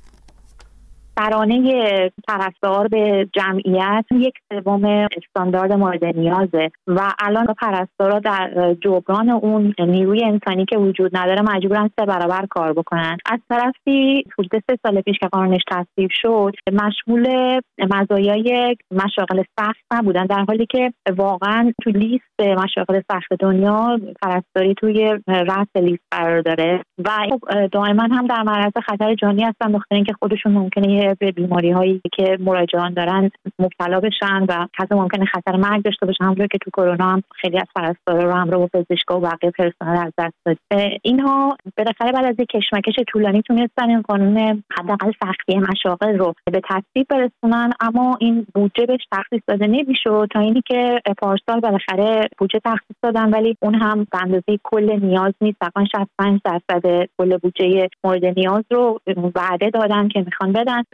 S3: ترانه پرستار به جمعیت 1/3 استاندارد مورد نیازه و الان پرستارا در جبران اون نیروی انسانی که وجود نداره مجبورن 3 برابر کار بکنن. از طرفی حدود 3 سال پیش که قانونش تصویب شد مشمول مزایای مشاغل سخت نبودن، در حالی که واقعا تو لیست مشاغل سخت دنیا پرستاری توی رأس لیست قرار داره و دائما هم در معرض خطر جانی هستن، بخاطر اینکه خودشون ممکنه به بیماری هایی که مراجعان دارن مبتلا بشن و حتی ممکنه خطر مرگ داشته باشن، همونطور که تو کرونا هم خیلی از پرستارا رو همراه با پزشکا و بقیه پرسنل از دست داد. اینها بالاخره بعد از یک کشمکش طولانی تونستن این قانون حداقل سختی مشاغل رو به تصویب برسونن، اما این بودجه بهش تخصیص داده نمیشد تا اینی که پارسال بالاخره بودجه تخصیص دادن، ولی اون هم به اندازه کل نیاز نیست. تقریبا 65% کل بودجه مورد نیاز رو وعده دادن که میخوان بدن.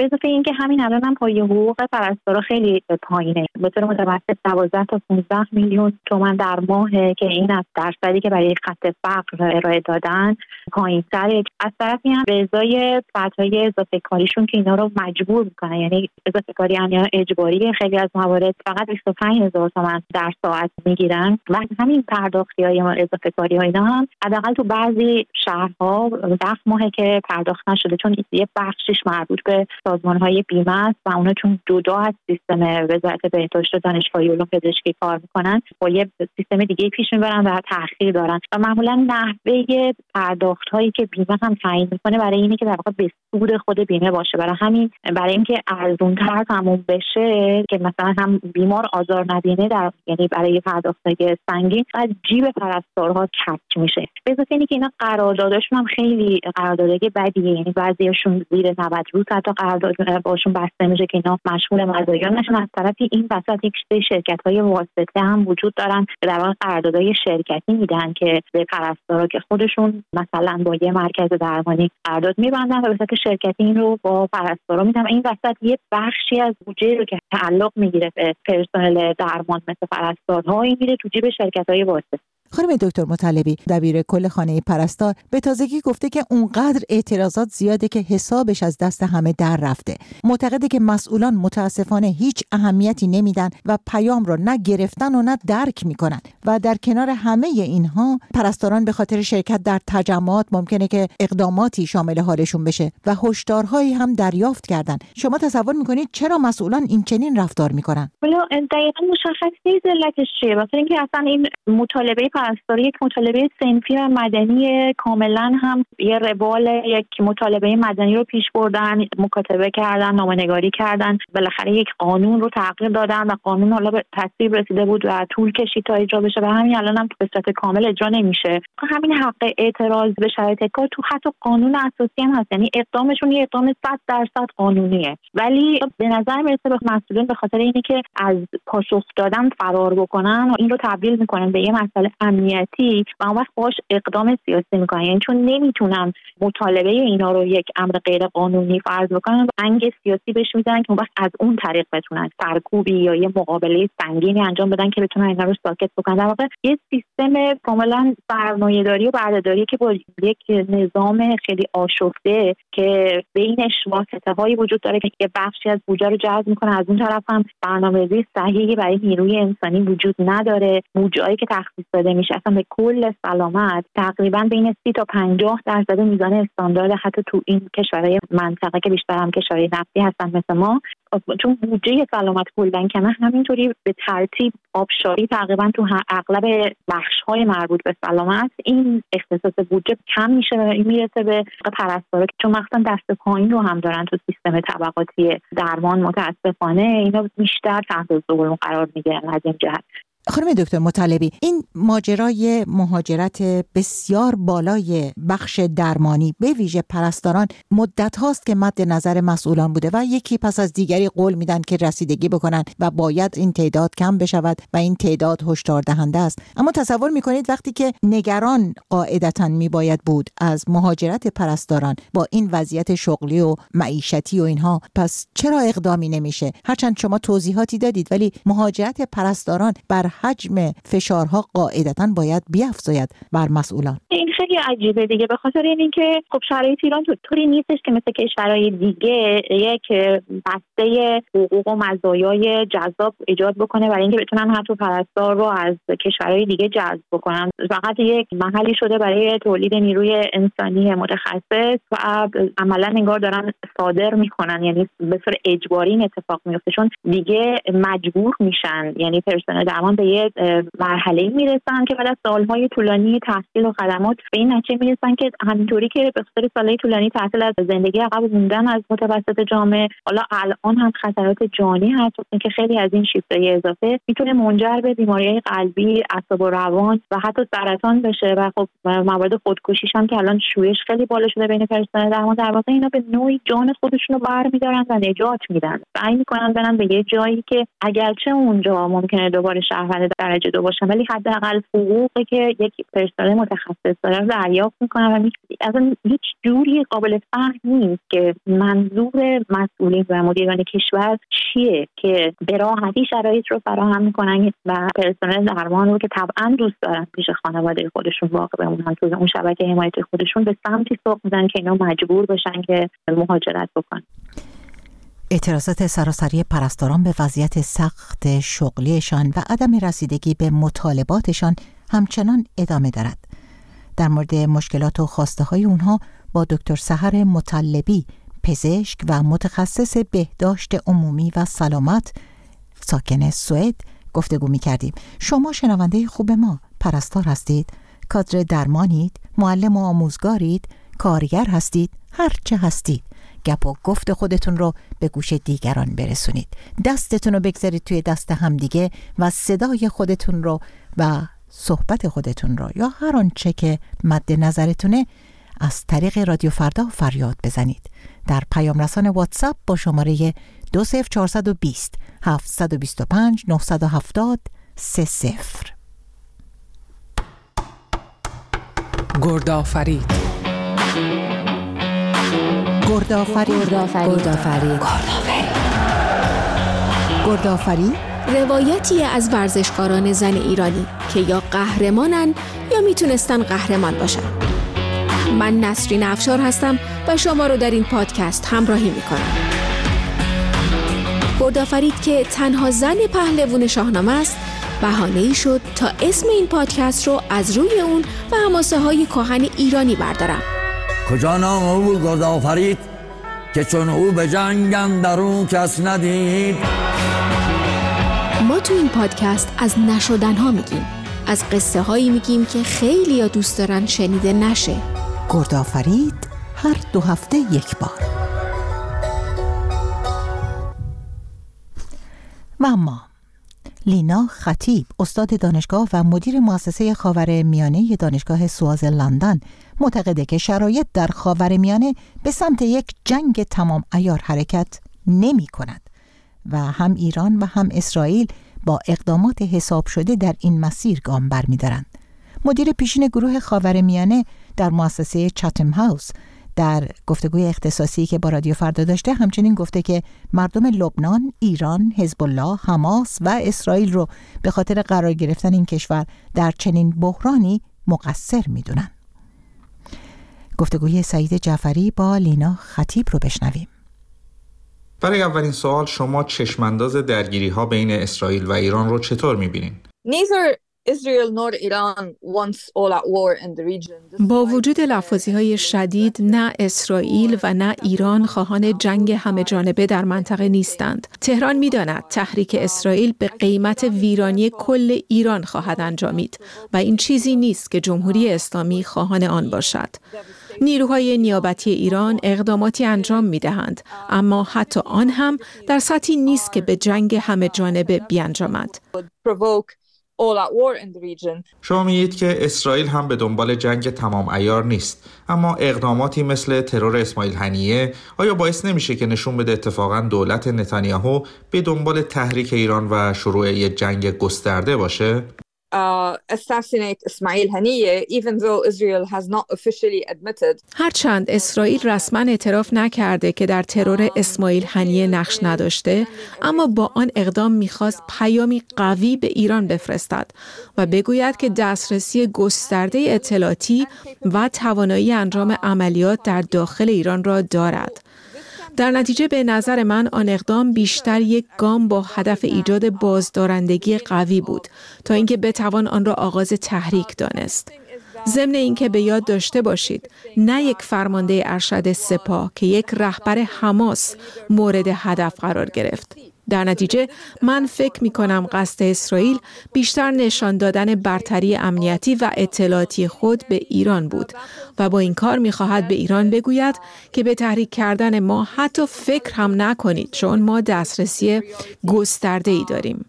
S12: به اضافه اینکه همین الان هم پایه حقوق پرستارا خیلی پایینه، به طور متوسط 12 تا 15 میلیون تومان در ماهه که این از درصدی که برای خط فقر ارائه دادن پایین‌تره. از طرفی هم به ازای ساعت‌های اضافه کاریشون که اینا رو مجبور میکنه، یعنی اضافه کاری اجباری، خیلی از موارد فقط 25000 تومان در ساعت میگیرن و همین پرداختی‌های اضافه کاری‌ها اینا هم حداقل تو بعضی شهرها 10 ماهه که پرداخت نشده، چون یه بخشش مربوط به سازمان‌های بیمه است و اونا چون جدا از سیستم وزارت بهداشت و دانشگاه علوم پزشکی کار میکنن با یه سیستم دیگه پیش میبرن و تأخیر دارن و معمولا نحوه پرداخت‌هایی که بیمه هم تعیین میکنه برای اینه که در واقع به سود خود بیمه باشه. برای همین برای اینکه ارزان‌تر تموم بشه که مثلا هم بیمار آزار نبینه، در یعنی برای پرداخت‌های سنگین و جیب پرستارها کج میشه. به اضافه اینکه اینا قراردادشون هم خیلی قراردادای بدیه، یعنی بعضیاشون زیر 90 روز حتی قرارداد باشون بسته میشه که اینا مشمول مزایا نشن. از طرفی این وسط یک سری شرکت‌های واسطه هم وجود دارن که در واقع قراردادهای شرکتی میدن که به پرستارا که خودشون مثلا با یه مرکز درمانی قرارداد میبندن و به صورت شرکتی این رو با پرستارا میدن. این وسط یه بخشی از بودجه رو که تعلق میگیره به پرسنل درمان مثل پرستارها این میره تو جیب شرکت‌های واسطه.
S2: خانم دکتر مطلبی، دبیر کل خانه پرستار، به تازگی گفته که اونقدر اعتراضات زیاده که حسابش از دست همه در رفته. معتقده که مسئولان متاسفانه هیچ اهمیتی نمیدن و پیام رو نه گرفتن و نه درک میکنن و در کنار همه اینها پرستاران به خاطر شرکت در تجمعات ممکنه که اقداماتی شامل حالشون بشه و هشدارهایی هم دریافت کردن. شما تصور میکنید چرا مسئولان این چنین رفتار میکنن؟
S12: والا دقیقاً مشخص نیست علتش چیه. مثلا اینکه اصلا این مطالبه پرستاری یک مطالبه صنفی و مدنی، کاملا هم یه روال یک مطالبه مدنی رو پیش بردن، مکاتبه کردن، نامه‌نگاری کردن، بالاخره یک قانون رو تغییر دادن و قانون حالا به تصویب رسیده بود و طول کشید تا اجرا بشه و همین الان هم به صورت کامل اجرا نمیشه. همین حق اعتراض به شرایط کار تو حتی قانون اساسی هم هست، یعنی اقدامشون یه اقدام 100% قانونیه، ولی به نظر میرسه به مسئولین به خاطر اینی که از پاسخ دادن فرار بکنن و این رو تبدیل میکنن به یه مسئله امنیتی و اون وقت باش اقدام سیاسی میکنن، یعنی چون نمیتونن مطالبه اینا رو یک امر غیر قانونی فرض بکنن، انگ سیاسی بهش میزنن که اون وقت از اون طریق بتونن سرکوبی یا یه مقابله سنگینی انجام بدن که بتونن اینا رو ساکت بکنن. در واقع یه سیستم کاملا سرمایه‌داری و بردهداری که با یک نظام خیلی آشفته که بینش واسطه‌هایی وجود داره که یه بخشی از بودجه رو جذب میکنه، از اون طرف هم برنامه‌ریزی صحیحی برای نیروی انسانی وجود نداره. بودجه‌ای که تخصیص داده میشه اصلا به کل سلامت تقریبا بین 30 تا 50% میزان استاندارد حتی تو این کشورهای منطقه که بیشتر هم کشورهای نفتی هستن مثل ما، چون بودجه سلامت کلا کمه، همینطوری به ترتیب آبشاری تقریبا تو اغلب بخش‌های مربوط به سلامت این اختصاص بودجه کم میشه و این میرسه به پرستارا، چون مثلا دست پایین رو هم دارن تو سیستم طبقاتی درمان. متاسفانه اینا بیشتر تحت ظلم قرار میگیرن از این جهت.
S2: خانم دکتر مطلبی، این ماجرای مهاجرت بسیار بالای بخش درمانی به ویژه پرستاران مدت هاست که مد نظر مسئولان بوده و یکی پس از دیگری قول میدن که رسیدگی بکنن و باید این تعداد کم بشود و این تعداد هشدار دهنده است. اما تصور میکنید وقتی که نگران قاعدتاً میباید بود از مهاجرت پرستاران با این وضعیت شغلی و معیشتی و اینها، پس چرا اقدامی نمیشه؟ هرچند شما توضیحاتی دادید ولی مهاجرت پرستاران بر حجم فشارها قاعدتاً باید بیفزاید بر مسئولان.
S12: این خیلی عجیبه دیگه، به خاطر اینکه خب شرایط ایران طوری نیستش که مثل کشورهای دیگه یک بسته حقوق و مزایای جذاب ایجاد بکنه برای اینکه بتونن حتی پرستار رو از کشورهای دیگه جذب بکنن. فقط یک محلی شده برای تولید نیروی انسانی متخصص و عملاً انگار دارن صادر میکنن، یعنی به صورت اجباری این اتفاق میفته، چون دیگه مجبور میشن، یعنی پرسنل درمان به یه مرحله‌ای میرسن که بعد از سالهای طولانی تحصیل و خدمات به این نتیجه میرسن که همینطوری که به خاطر سالهای طولانی تحصیل از زندگی عقب موندن از متوسط جامعه، حالا الان هم خطرات جانی هست که خیلی از این شیفت‌های اضافه میتونه منجر به بیماری‌های قلبی، اعصاب و روان و حتی سرطان بشه و خب موارد خودکشیش هم که الان شویش خیلی بالا شده بین پرسنل درمان. در واقع اینا به نوعی جان خودشونو برمی‌دارن و نجات میدن، سعی می‌کنن برن به یه جایی که اگرچه اونجا ممکنه دوباره شهر شهروند درجه 2 باشن، ولی حداقل حقوقی که یک پرسنل متخصص داره دریافت میکنن و اصلا هیچ جوری قابل فهم نیست که منظور مسئولین و مدیران کشور چیه که به راحتی شرایط رو فراهم میکنن و پرسنل درمان رو که طبعا دوست دارن پیش خانواده خودشون واقع بمونن تو اون شبکه حمایت خودشون به سمتی سوق میدن که اینا مجبور بشن که مهاجرت بکنن.
S2: اعتراضات سراسری پرستاران به وضعیت سخت شغلیشان و عدم رسیدگی به مطالباتشان همچنان ادامه دارد. در مورد مشکلات و خواسته های اونها با دکتر سحر مطلبی، پزشک و متخصص بهداشت عمومی و سلامت ساکن سوئد گفتگو می کردیم. شما شنونده خوب ما پرستار هستید، کادر درمانید، معلم و آموزگارید، کارگر هستید، هر چه هستید، گپ و گفت خودتون رو به گوش دیگران برسونید. دستتون رو بگذارید توی دست همدیگه و صدای خودتون رو و صحبت خودتون رو یا هر آنچه که مد نظرتونه از طریق رادیو فردا فریاد بزنید. در پیام رسان واتساپ با شماره 20420 725 970 30.
S11: گردآفرید.
S1: روایتی از ورزشکاران زن ایرانی که یا قهرمانن یا میتونستن قهرمان باشن. من نسرین افشار هستم و شما رو در این پادکست همراهی میکنم. گردآفرید که تنها زن پهلوان شاهنامه است، بهانه‌ای شد تا اسم این پادکست رو از روی اون و حماسه های کهن ایرانی بردارم.
S13: کجا نام او گردآفرید که چون او به جنگ اندرون کس ندید.
S1: ما تو این پادکست از نشدنها میگیم، از قصه هایی میگیم که خیلی ها دوست دارن شنیده نشه.
S2: گردآفرید هر 2 هفته یک بار. و اما لینا خطیب، استاد دانشگاه و مدیر مؤسسه خاورمیانه دانشگاه سواز لندن، معتقده که شرایط در خاورمیانه به سمت یک جنگ تمام عیار حرکت نمی کند و هم ایران و هم اسرائیل با اقدامات حساب شده در این مسیر گام برمی‌دارند. مدیر پیشین گروه خاورمیانه در مؤسسه چاتم هاوس در گفتگوی اختصاصی که با رادیو فردا داشته همچنین گفته که مردم لبنان، ایران، حزب الله، حماس و اسرائیل رو به خاطر قرار گرفتن این کشور در چنین بحرانی مقصر می‌دونن. گفتگوی سعید جعفری با لینا خطیب رو بشنویم.
S14: برای اولین سوال، شما چشمانداز درگیری‌ها بین اسرائیل و ایران رو چطور می‌بینین؟
S10: با وجود لفاظی‌های شدید، نه اسرائیل و نه ایران خواهان جنگ همه جانبه در منطقه نیستند. تهران می‌داند تحریک اسرائیل به قیمت ویرانی کل ایران خواهد انجامید و این چیزی نیست که جمهوری اسلامی خواهان آن باشد. نیروهای نیابتی ایران اقداماتی انجام می‌دهند، اما حتی آن هم در سطحی نیست که به جنگ همه جانبه بیانجامد.
S14: شما میگید که اسرائیل هم به دنبال جنگ تمام عیار نیست، اما اقداماتی مثل ترور اسماعیل هنیه آیا باعث نمیشه که نشون بده اتفاقاً دولت نتانیاهو به دنبال تحریک ایران و شروع یک جنگ گسترده باشه؟
S10: هرچند اسرائیل رسما اعتراف نکرده که در ترور اسماعیل هنیه نقش نداشته، اما با آن اقدام می‌خواست پیامی قوی به ایران بفرستد و بگوید که دسترسی گسترده اطلاعاتی و توانایی انجام عملیات در داخل ایران را دارد. در نتیجه به نظر من آن اقدام بیشتر یک گام با هدف ایجاد بازدارندگی قوی بود تا اینکه بتوان آن را آغاز تحریک دانست. ضمن اینکه به یاد داشته باشید نه یک فرمانده ارشد سپاه که یک رهبر حماس مورد هدف قرار گرفت. در نتیجه من فکر می کنم قصد اسرائیل بیشتر نشان دادن برتری امنیتی و اطلاعاتی خود به ایران بود و با این کار می خواهد به ایران بگوید که به تحریک کردن ما حتی فکر هم نکنید چون ما دسترسی گسترده ای داریم.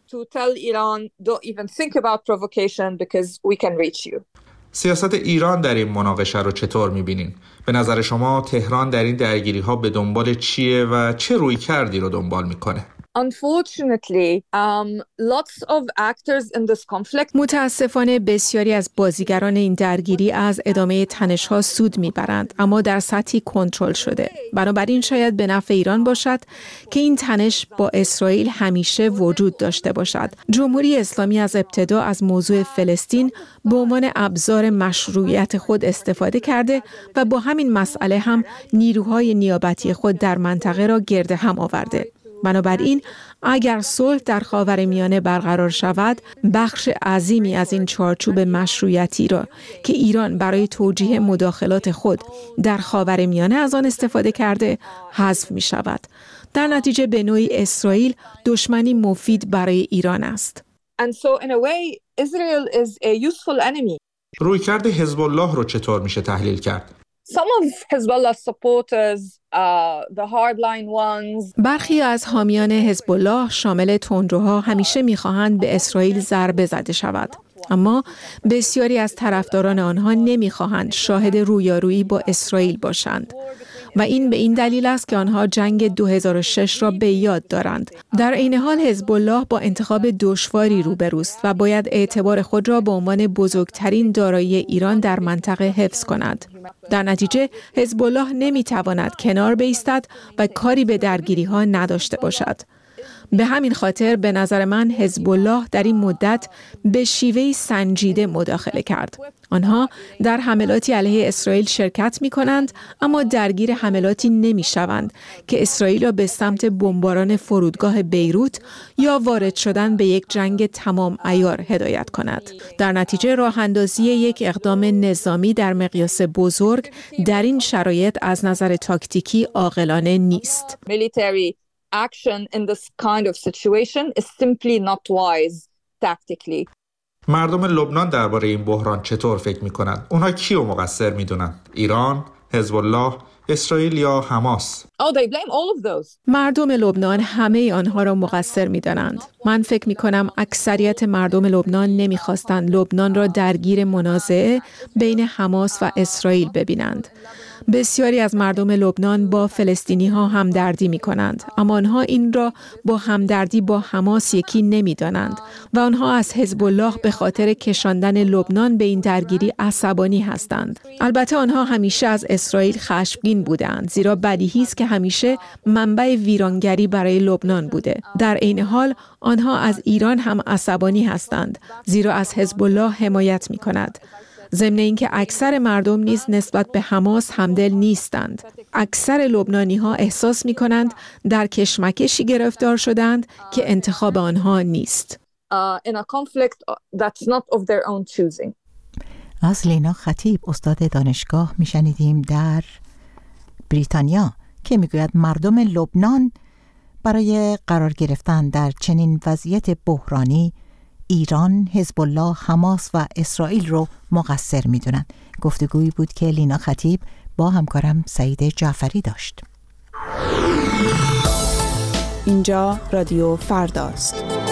S14: سیاست ایران در این مناقشه رو چطور می‌بینین؟ به نظر شما تهران در این درگیری‌ها به دنبال چیه و چه رویکردی رو دنبال می‌کنه؟
S10: متاسفانه بسیاری از بازیگران این درگیری از ادامه تنش‌ها سود می‌برند، اما در سطحی کنترل شده. بنابراین شاید به نفع ایران باشد که این تنش با اسرائیل همیشه وجود داشته باشد. جمهوری اسلامی از ابتدا از موضوع فلسطین به عنوان ابزار مشروعیت خود استفاده کرده و با همین مسئله هم نیروهای نیابتی خود در منطقه را گرد هم آورده. بنابراین اگر صلح در خاورمیانه برقرار شود، بخش عظیمی از این چارچوب مشروعیتی را که ایران برای توجیه مداخلات خود در خاورمیانه از آن استفاده کرده حذف می شود. در نتیجه به نوعی اسرائیل دشمنی مفید برای ایران است.
S14: رویکرد حزب الله رو چطور میشه تحلیل کرد؟
S10: برخی از حامیان حزب الله شامل تندروها همیشه می‌خواهند به اسرائیل ضربه زده شود، اما بسیاری از طرفداران آنها نمی‌خواهند شاهد رویارویی با اسرائیل باشند و این به این دلیل است که آنها جنگ 2006 را به یاد دارند. در عین حال حزب الله با انتخاب دشواری روبروست و باید اعتبار خود را به عنوان بزرگترین دارایی ایران در منطقه حفظ کند. در نتیجه حزب الله نمی‌تواند کنار بایستد و کاری به درگیری‌ها نداشته باشد. به همین خاطر به نظر من حزب الله در این مدت به شیوهی سنجیده مداخله کرد. آنها در حملاتی علیه اسرائیل شرکت می کنند، اما درگیر حملاتی نمی شوند که اسرائیل را به سمت بمباران فرودگاه بیروت یا وارد شدن به یک جنگ تمام عیار هدایت کند. در نتیجه راه اندازی یک اقدام نظامی در مقیاس بزرگ در این شرایط از نظر تاکتیکی عاقلانه نیست.
S15: Action in this kind of situation is simply not wise tactically.
S14: مردم لبنان درباره این بحران چطور فکر می‌کنند؟ اونها کیو مقصر می‌دونن؟ ایران، حزب الله، اسرائیل یا حماس؟
S15: They blame all of those.
S10: مردم لبنان همه آنها را مقصر می‌دانند. من فکر می‌کنم اکثریت مردم لبنان نمی‌خواستند لبنان را درگیر منازعه بین حماس و اسرائیل ببینند. بسیاری از مردم لبنان با فلسطینی ها همدردی می کنند، اما آنها این را با همدردی با حماس یکی نمی دانند و آنها از حزب الله به خاطر کشاندن لبنان به این درگیری عصبانی هستند. البته آنها همیشه از اسرائیل خشمگین بودند، زیرا بدیهی است که همیشه منبع ویرانگری برای لبنان بوده. در عین حال آنها از ایران هم عصبانی هستند، زیرا از حزب الله حمایت می کند. ضمن اینکه اکثر مردم نیز نسبت به حماس همدل نیستند. اکثر لبنانی‌ها احساس می‌کنند در کشمکشی گرفتار شدند که انتخاب آنها نیست.
S2: از لینا خطیب استاد دانشگاه میشنیدیم در بریتانیا که میگوید مردم لبنان برای قرار گرفتن در چنین وضعیت بحرانی ایران، حزب الله، حماس و اسرائیل رو مقصر میدونن. گفتگویی بود که لینا خطیب با همکارم سعید جعفری داشت.
S11: اینجا رادیو فرداست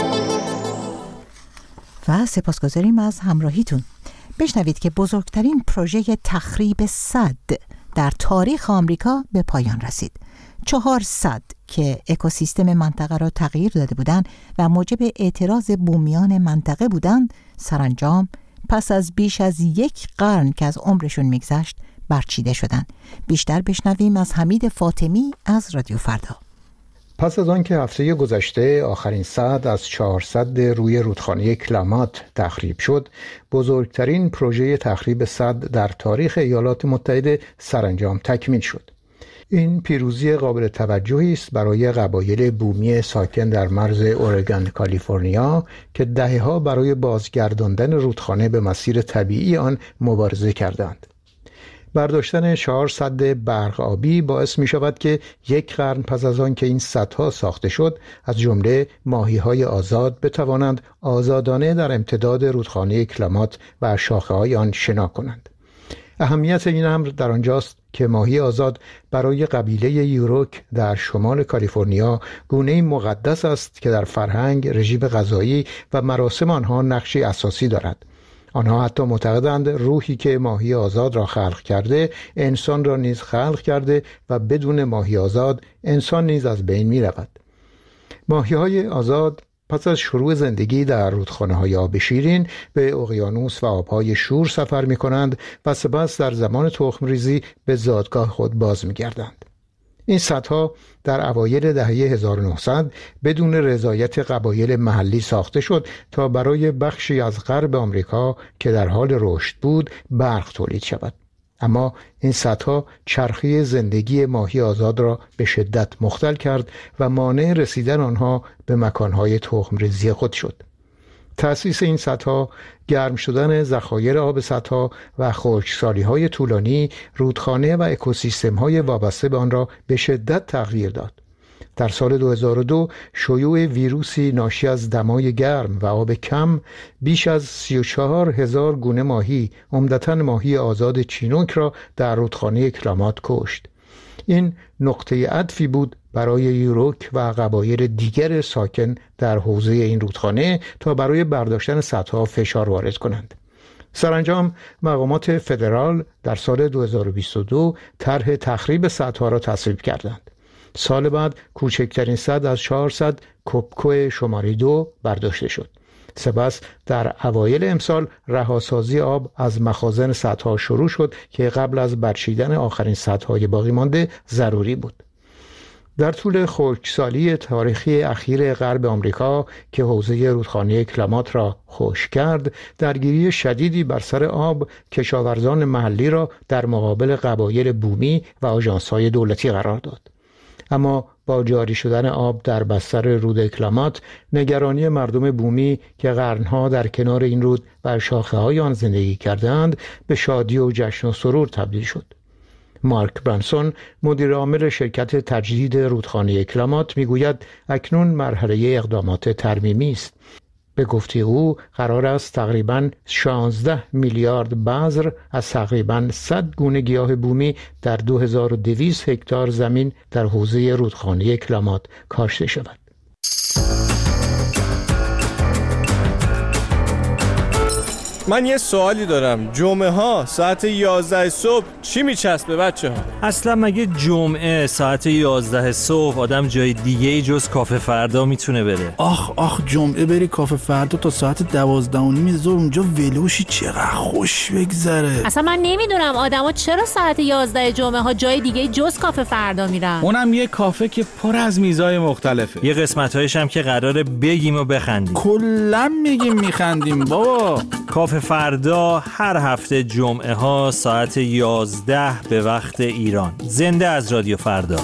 S2: و سپاسگزاریم از همراهیتون. بشنوید که بزرگترین پروژه تخریب سد در تاریخ آمریکا به پایان رسید. 4 سد که اکوسیستم منطقه را تغییر داده بودند و موجب اعتراض بومیان منطقه بودند، سرانجام پس از بیش از 1 قرن که از عمرشون میگذشت برچیده شدند. بیشتر بشنویم از حمید فاطمی از رادیو فردا.
S16: پس از آن که هفته گذشته آخرین سد از 4 سد روی رودخانه کلامات تخریب شد، بزرگترین پروژه تخریب سد در تاریخ ایالات متحده سرانجام تکمیل شد. این پیروزی قابل توجهی است برای قبایل بومی ساکن در مرز اورگان کالیفرنیا که دهه‌ها برای بازگرداندن رودخانه به مسیر طبیعی آن مبارزه کردند. برداشتن 4 سد برق آبی باعث می شود که 1 قرن پس از آن که این سدها ساخته شد، از جمله ماهی‌های آزاد بتوانند آزادانه در امتداد رودخانه کلامات و شاخه‌های آن شنا کنند. اهمیت این امر در آنجاست که ماهی آزاد برای قبیله یوروک در شمال کالیفرنیا گونه‌ای مقدس است که در فرهنگ، رژیم غذایی و مراسم آنها نقشی اساسی دارد. آنها حتی معتقدند روحی که ماهی آزاد را خلق کرده، انسان را نیز خلق کرده و بدون ماهی آزاد انسان نیز از بین می رود. ماهی‌های آزاد پس از شروع زندگی در رودخانه‌های آب شیرین به اقیانوس و آب‌های شور سفر می‌کنند و سپس در زمان تخم‌ریزی به زادگاه خود باز می‌گردند. این سدها در اوایل دهه 1900 بدون رضایت قبایل محلی ساخته شد تا برای بخشی از غرب آمریکا که در حال رشد بود برق تولید شود. اما این سدها چرخه زندگی ماهی آزاد را به شدت مختل کرد و مانع رسیدن آنها به مکانهای تخم‌ریزی خود شد. تأسیس این سدها، گرم شدن ذخایر آب سدها و خشکسالی‌های طولانی رودخانه و اکوسیستم‌های وابسته به آن را به شدت تغییر داد. در سال 2002 شیوع ویروسی ناشی از دمای گرم و آب کم بیش از 34,000 گونه ماهی، عمدتاً ماهی آزاد چینوک را در رودخانه کلامات کشت. این نقطه عطفی بود برای یوروک و قبایل دیگر ساکن در حوزه این رودخانه تا برای برداشتن سدها فشار وارد کنند. سرانجام مقامات فدرال در سال 2022 طرح تخریب سدها را تصویب کردند. سال بعد کوچکترین سد از 4 سد کوبکو شماره 2 برداشته شد. سپس در اوایل امسال رهاسازی آب از مخازن سدها شروع شد که قبل از برچیدن آخرین سدهای باقی مانده ضروری بود. در طول خشکسالی تاریخی اخیر غرب آمریکا که حوزه رودخانه کلامات را خشک کرد، درگیری شدیدی بر سر آب کشاورزان محلی را در مقابل قبایل بومی و آژانس‌های دولتی قرار داد. اما با جاری شدن آب در بستر رود کلامات، نگرانی مردم بومی که قرنها در کنار این رود و شاخه‌های آن زندگی کردند به شادی و جشن و سرور تبدیل شد. مارک برانسون، مدیر عامل شرکت تجدید رودخانه کلامات، میگوید اکنون مرحله اقدامات ترمیمی است. به گفته او قرار است تقریباً 16 میلیارد بذر از تقریباً 100 گونه گیاه بومی در 2200 هکتار زمین در حوزه رودخانه کلامات کاشته شود.
S17: من یه سوالی دارم. جمعه ها ساعت 11 صبح چی میچسبه بچه ها؟
S18: اصلا مگه جمعه ساعت 11 صبح آدم جای دیگه جز کافه فردا میتونه بره؟
S19: آخ جمعه بری کافه فردا تا ساعت 12:30 ظهر اونجا ولوشی چقدر خوش بگذره.
S20: اصلا من نمیدونم آدما چرا ساعت 11 جمعه ها جای دیگه جز کافه فردا میرن.
S17: اونم یه کافه که پر از میزای مختلفه.
S18: یه قسمت‌هایش هم که قراره بگیم و بخندیم.
S19: کلا میگیم میخندیم بابا.
S18: کافه فردا هر هفته جمعه ها ساعت 11 به وقت ایران. زنده از رادیو فردا.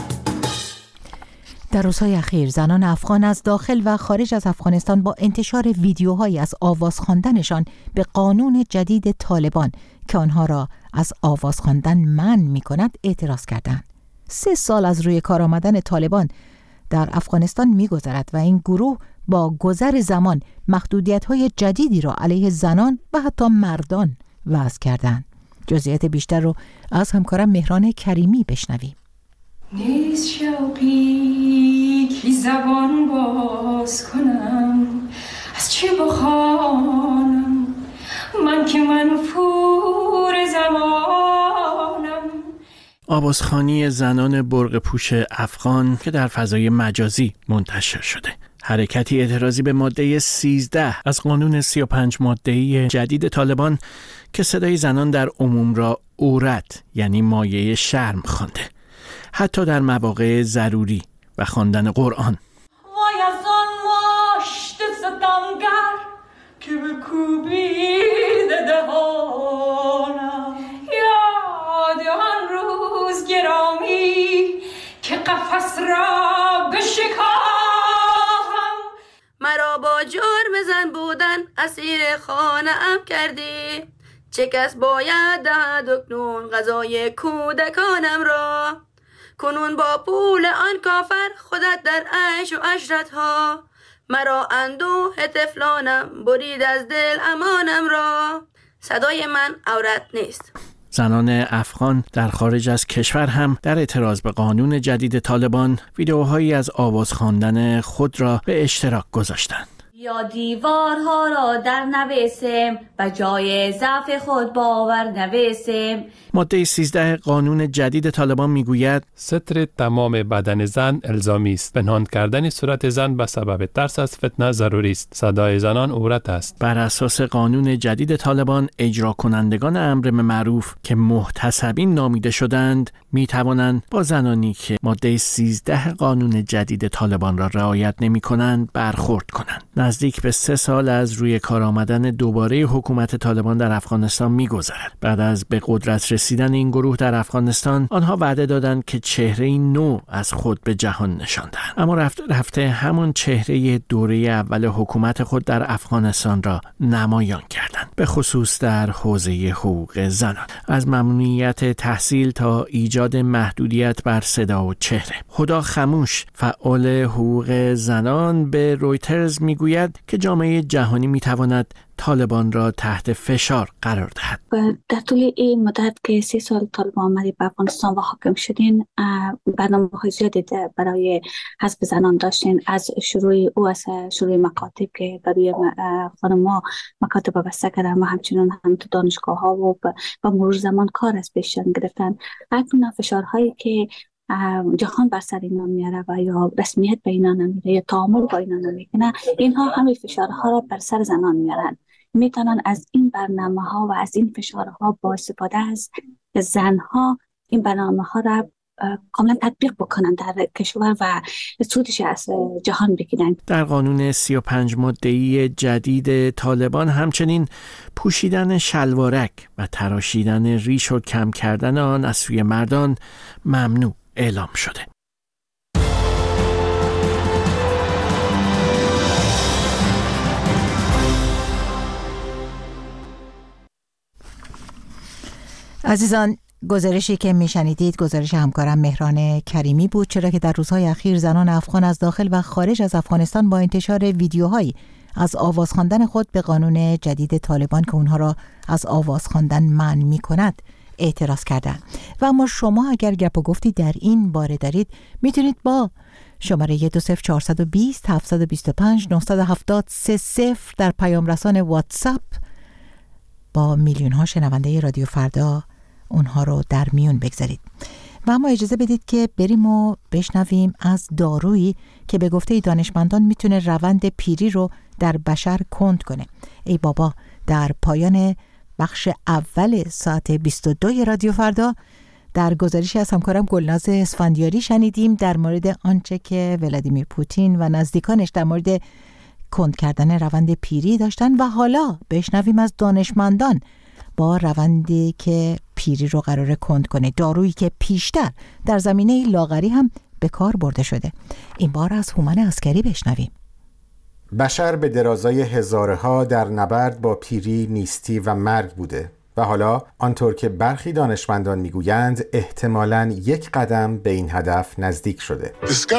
S2: در روزهای اخیر زنان افغان از داخل و خارج از افغانستان با انتشار ویدیوهایی از آواز خواندنشان به قانون جدید طالبان که آنها را از آواز خواندن منع می‌کند اعتراض کردند. 3 سال از روی کار آمدن طالبان در افغانستان می‌گذرد و این گروه با گذر زمان محدودیت‌های جدیدی را علیه زنان و حتی مردان وضع کردند. جزئیات بیشتر رو از همکارم مهران کریمی بشنویم.
S21: نیست شوقی که زبان باز کنم، از چه بخوانم من که منفور زمانم.
S19: آوازخوانی زنان برق پوش افغان که در فضای مجازی منتشر شده. حرکتی اعتراضی به ماده 13 از قانون 35 ماده‌ای جدید طالبان که صدای زنان در عموم را عورت یعنی مایه شرم خوانده، حتی در مواقع ضروری و خواندن قرآن.
S21: وای از آن ماشت ستمگر که به کوبیده دهانم، یاد آن روز گرامی که قفس را بشکافم.
S22: مرا با جرم زن بودن اسیر خانه ام کردی، چه کس باید دهد اکنون غذای کودکانم را. کنون با پول آن کافر خودت در عیش و عشرتها، مرا اندوه طفلانم برید از دل امانم را. صدای من عورت نیست.
S19: زنان افغان در خارج از کشور هم در اعتراض به قانون جدید طالبان ویدیوهایی از آواز خواندن خود را به اشتراک گذاشتند.
S21: یا دیوارها را در نویسیم و جای ضعف خود باور نویسیم.
S19: ماده 13 قانون جدید طالبان میگوید
S5: ستر تمام بدن زن الزامی است. پنهان کردن صورت زن به سبب ترس از فتنه ضروری است. صدای زنان عورت است.
S19: بر اساس قانون جدید طالبان اجرا کنندگان امر معروف که محتسبین نامیده شدند می توانند با زنانی که ماده 13 قانون جدید طالبان را رعایت نمی کنند برخورد کنند. نزدیک به 3 سال از روی کار آمدن دوباره حکومت طالبان در افغانستان می گذرد. بعد از به قدرت رسیدن این گروه در افغانستان آنها وعده دادند که چهره نو از خود به جهان نشان دهند، اما رفته همان چهره دوره اول حکومت خود در افغانستان را نمایان کردند، به خصوص در حوزه حقوق زنان، از ممنوعیت تحصیل تا ایجاد محدودیت بر صدا و چهره. هدا خموش، فعال حقوق زنان، به رویترز میگوید که جامعه جهانی میتواند طالبان را تحت فشار قرار دهد.
S12: در طول این مدت که 3 سال طالبان آمدید به افغانستان و حاکم شدین، برنامه‌های زیادی برای حذف زنان داشتین، از شروع مکاتب که برای خانم‌ها مکاتب بسته کردن و همچنین هم تو دانشگاه‌ها و با مرور زمان کار از پیش گرفتن. اکنون فشارهایی که جهان بر سر اینا میاره و یا رسمیت به اینا نمیده یا تعامل با اینا نمیکنه، اینها همین فشارها را بر سر زنان میارن. میتونن از این برنامه‌ها و از این فشارها با استفاده از زنها این برنامه‌ها را کاملا تطبیق بکنن در کشور و سودش از جهان بگیرن.
S19: در قانون 35 ماده‌ای جدید طالبان همچنین پوشیدن شلوارک و تراشیدن ریش و کم کردن آن از سوی مردان ممنوع اعلام شده.
S2: عزیزان، گزارشی که میشنیدید گزارش همکارم مهران کریمی بود، چرا که در روزهای اخیر زنان افغان از داخل و خارج از افغانستان با انتشار ویدیوهایی از آواز خواندن خود به قانون جدید طالبان که اونها را از آواز خواندن منع می‌کند اعتراض کردند. و اما شما اگر گپ و گفتی در این باره دارید، میتونید با شماره 20420 725 970 در پیام رسان واتساپ با میلیون ها شنونده رادیو فردا اونها رو در میون بگذارید. و اما اجازه بدید که بریم و بشنویم از دارویی که به گفته دانشمندان میتونه روند پیری رو در بشر کند کنه. ای بابا، در پایان بخش اول ساعت 22 رادیو فردا در گزارشی از همکارم گلناز اسفندیاری شنیدیم در مورد آنچه که ولادیمیر پوتین و نزدیکانش در مورد کند کردن روند پیری داشتن، و حالا بشنویم از دانشمندان با روندی که پیری رو قراره کند کنه، دارویی که پیشتر در زمینه لاغری هم به کار برده شده. این بار از هومن عسکری بشنویم.
S6: بشر به درازای هزارها در نبرد با پیری، نیستی و مرگ بوده و حالا آنطور که برخی دانشمندان میگویند احتمالاً یک قدم به این هدف نزدیک شده.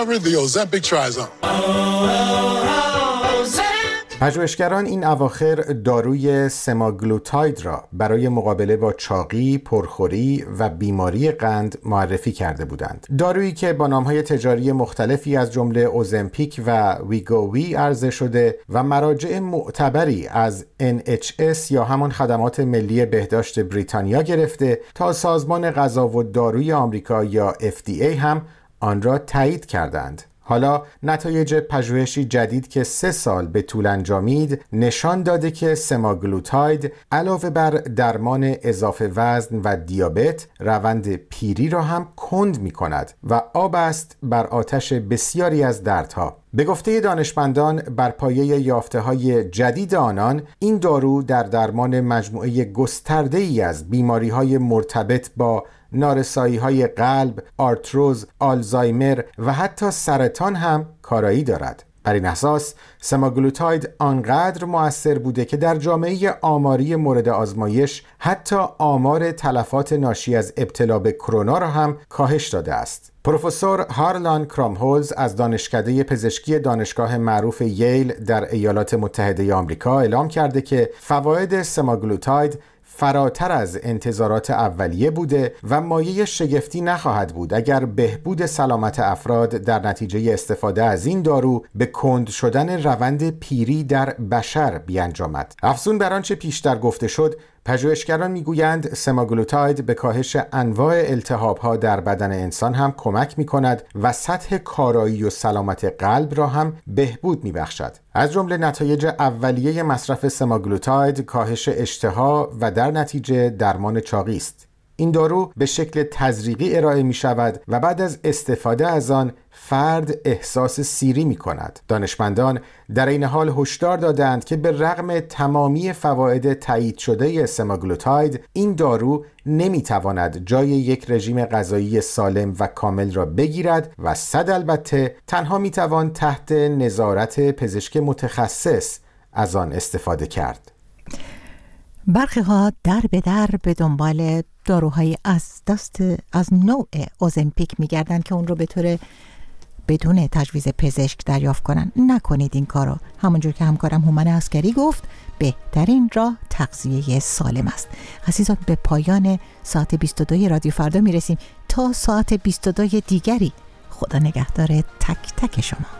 S6: پژوهشگران این اواخر داروی سماگلوتاید را برای مقابله با چاقی، پرخوری و بیماری قند معرفی کرده بودند. دارویی که با نام‌های تجاری مختلفی از جمله اوزمپیک و ویگووی عرضه شده و مراجع معتبری از NHS یا همان خدمات ملی بهداشت بریتانیا گرفته تا سازمان غذا و داروی آمریکا یا FDA هم آن را تایید کردند. حالا نتایج پژوهشی جدید که 3 سال به طول انجامید نشان داده که سماگلوتاید علاوه بر درمان اضافه وزن و دیابت روند پیری را هم کند می کند و آب است بر آتش بسیاری از دردها. به گفته دانشمندان بر پایه یافته‌های جدید آنان این دارو در درمان مجموعه گسترده‌ای از بیماری‌های مرتبط با نارسایی‌های قلب، آرتروز، آلزایمر و حتی سرطان هم کارایی دارد. بر این اساس سماگلوتاید آنقدر مؤثر بوده که در جامعه آماری مورد آزمایش حتی آمار تلفات ناشی از ابتلا به کرونا را هم کاهش داده است. پروفسور هارلان کرامهولز از دانشکده پزشکی دانشگاه معروف ییل در ایالات متحده آمریکا اعلام کرده که فواید سماگلوتاید فراتر از انتظارات اولیه بوده و مایه شگفتی نخواهد بود اگر بهبود سلامت افراد در نتیجه استفاده از این دارو به کند شدن روند پیری در بشر بیانجامد. افزون بر آنچه پیشتر گفته شد، پژوهشگران میگویند سماگلوتاید به کاهش انواع التهاب‌ها در بدن انسان هم کمک می‌کند و سطح کارایی و سلامت قلب را هم بهبود می‌بخشد. از جمله نتایج اولیه مصرف سماگلوتاید کاهش اشتها و در نتیجه درمان چاقی است. این دارو به شکل تزریقی ارائه می شود و بعد از استفاده از آن فرد احساس سیری می کند. دانشمندان در این حال هشدار دادند که به رغم تمامی فواید تایید شده سماگلوتاید، این دارو نمی تواند جای یک رژیم غذایی سالم و کامل را بگیرد و صد البته تنها می توان تحت نظارت پزشک متخصص از آن استفاده کرد.
S2: برخی ها در به دنبال داروهای از نوع اوزمپیک میگردن که اون رو به طور بدون تجویز پزشک دریافت کنن. نکنید این کارو. همونجور که همکارم هومن عسکری گفت، بهترین راه تغذیه سالم است. عزیزان، به پایان ساعت 22 رادیو فردا میرسیم تا ساعت 22 دیگری. خدا نگهدار تک تک شما.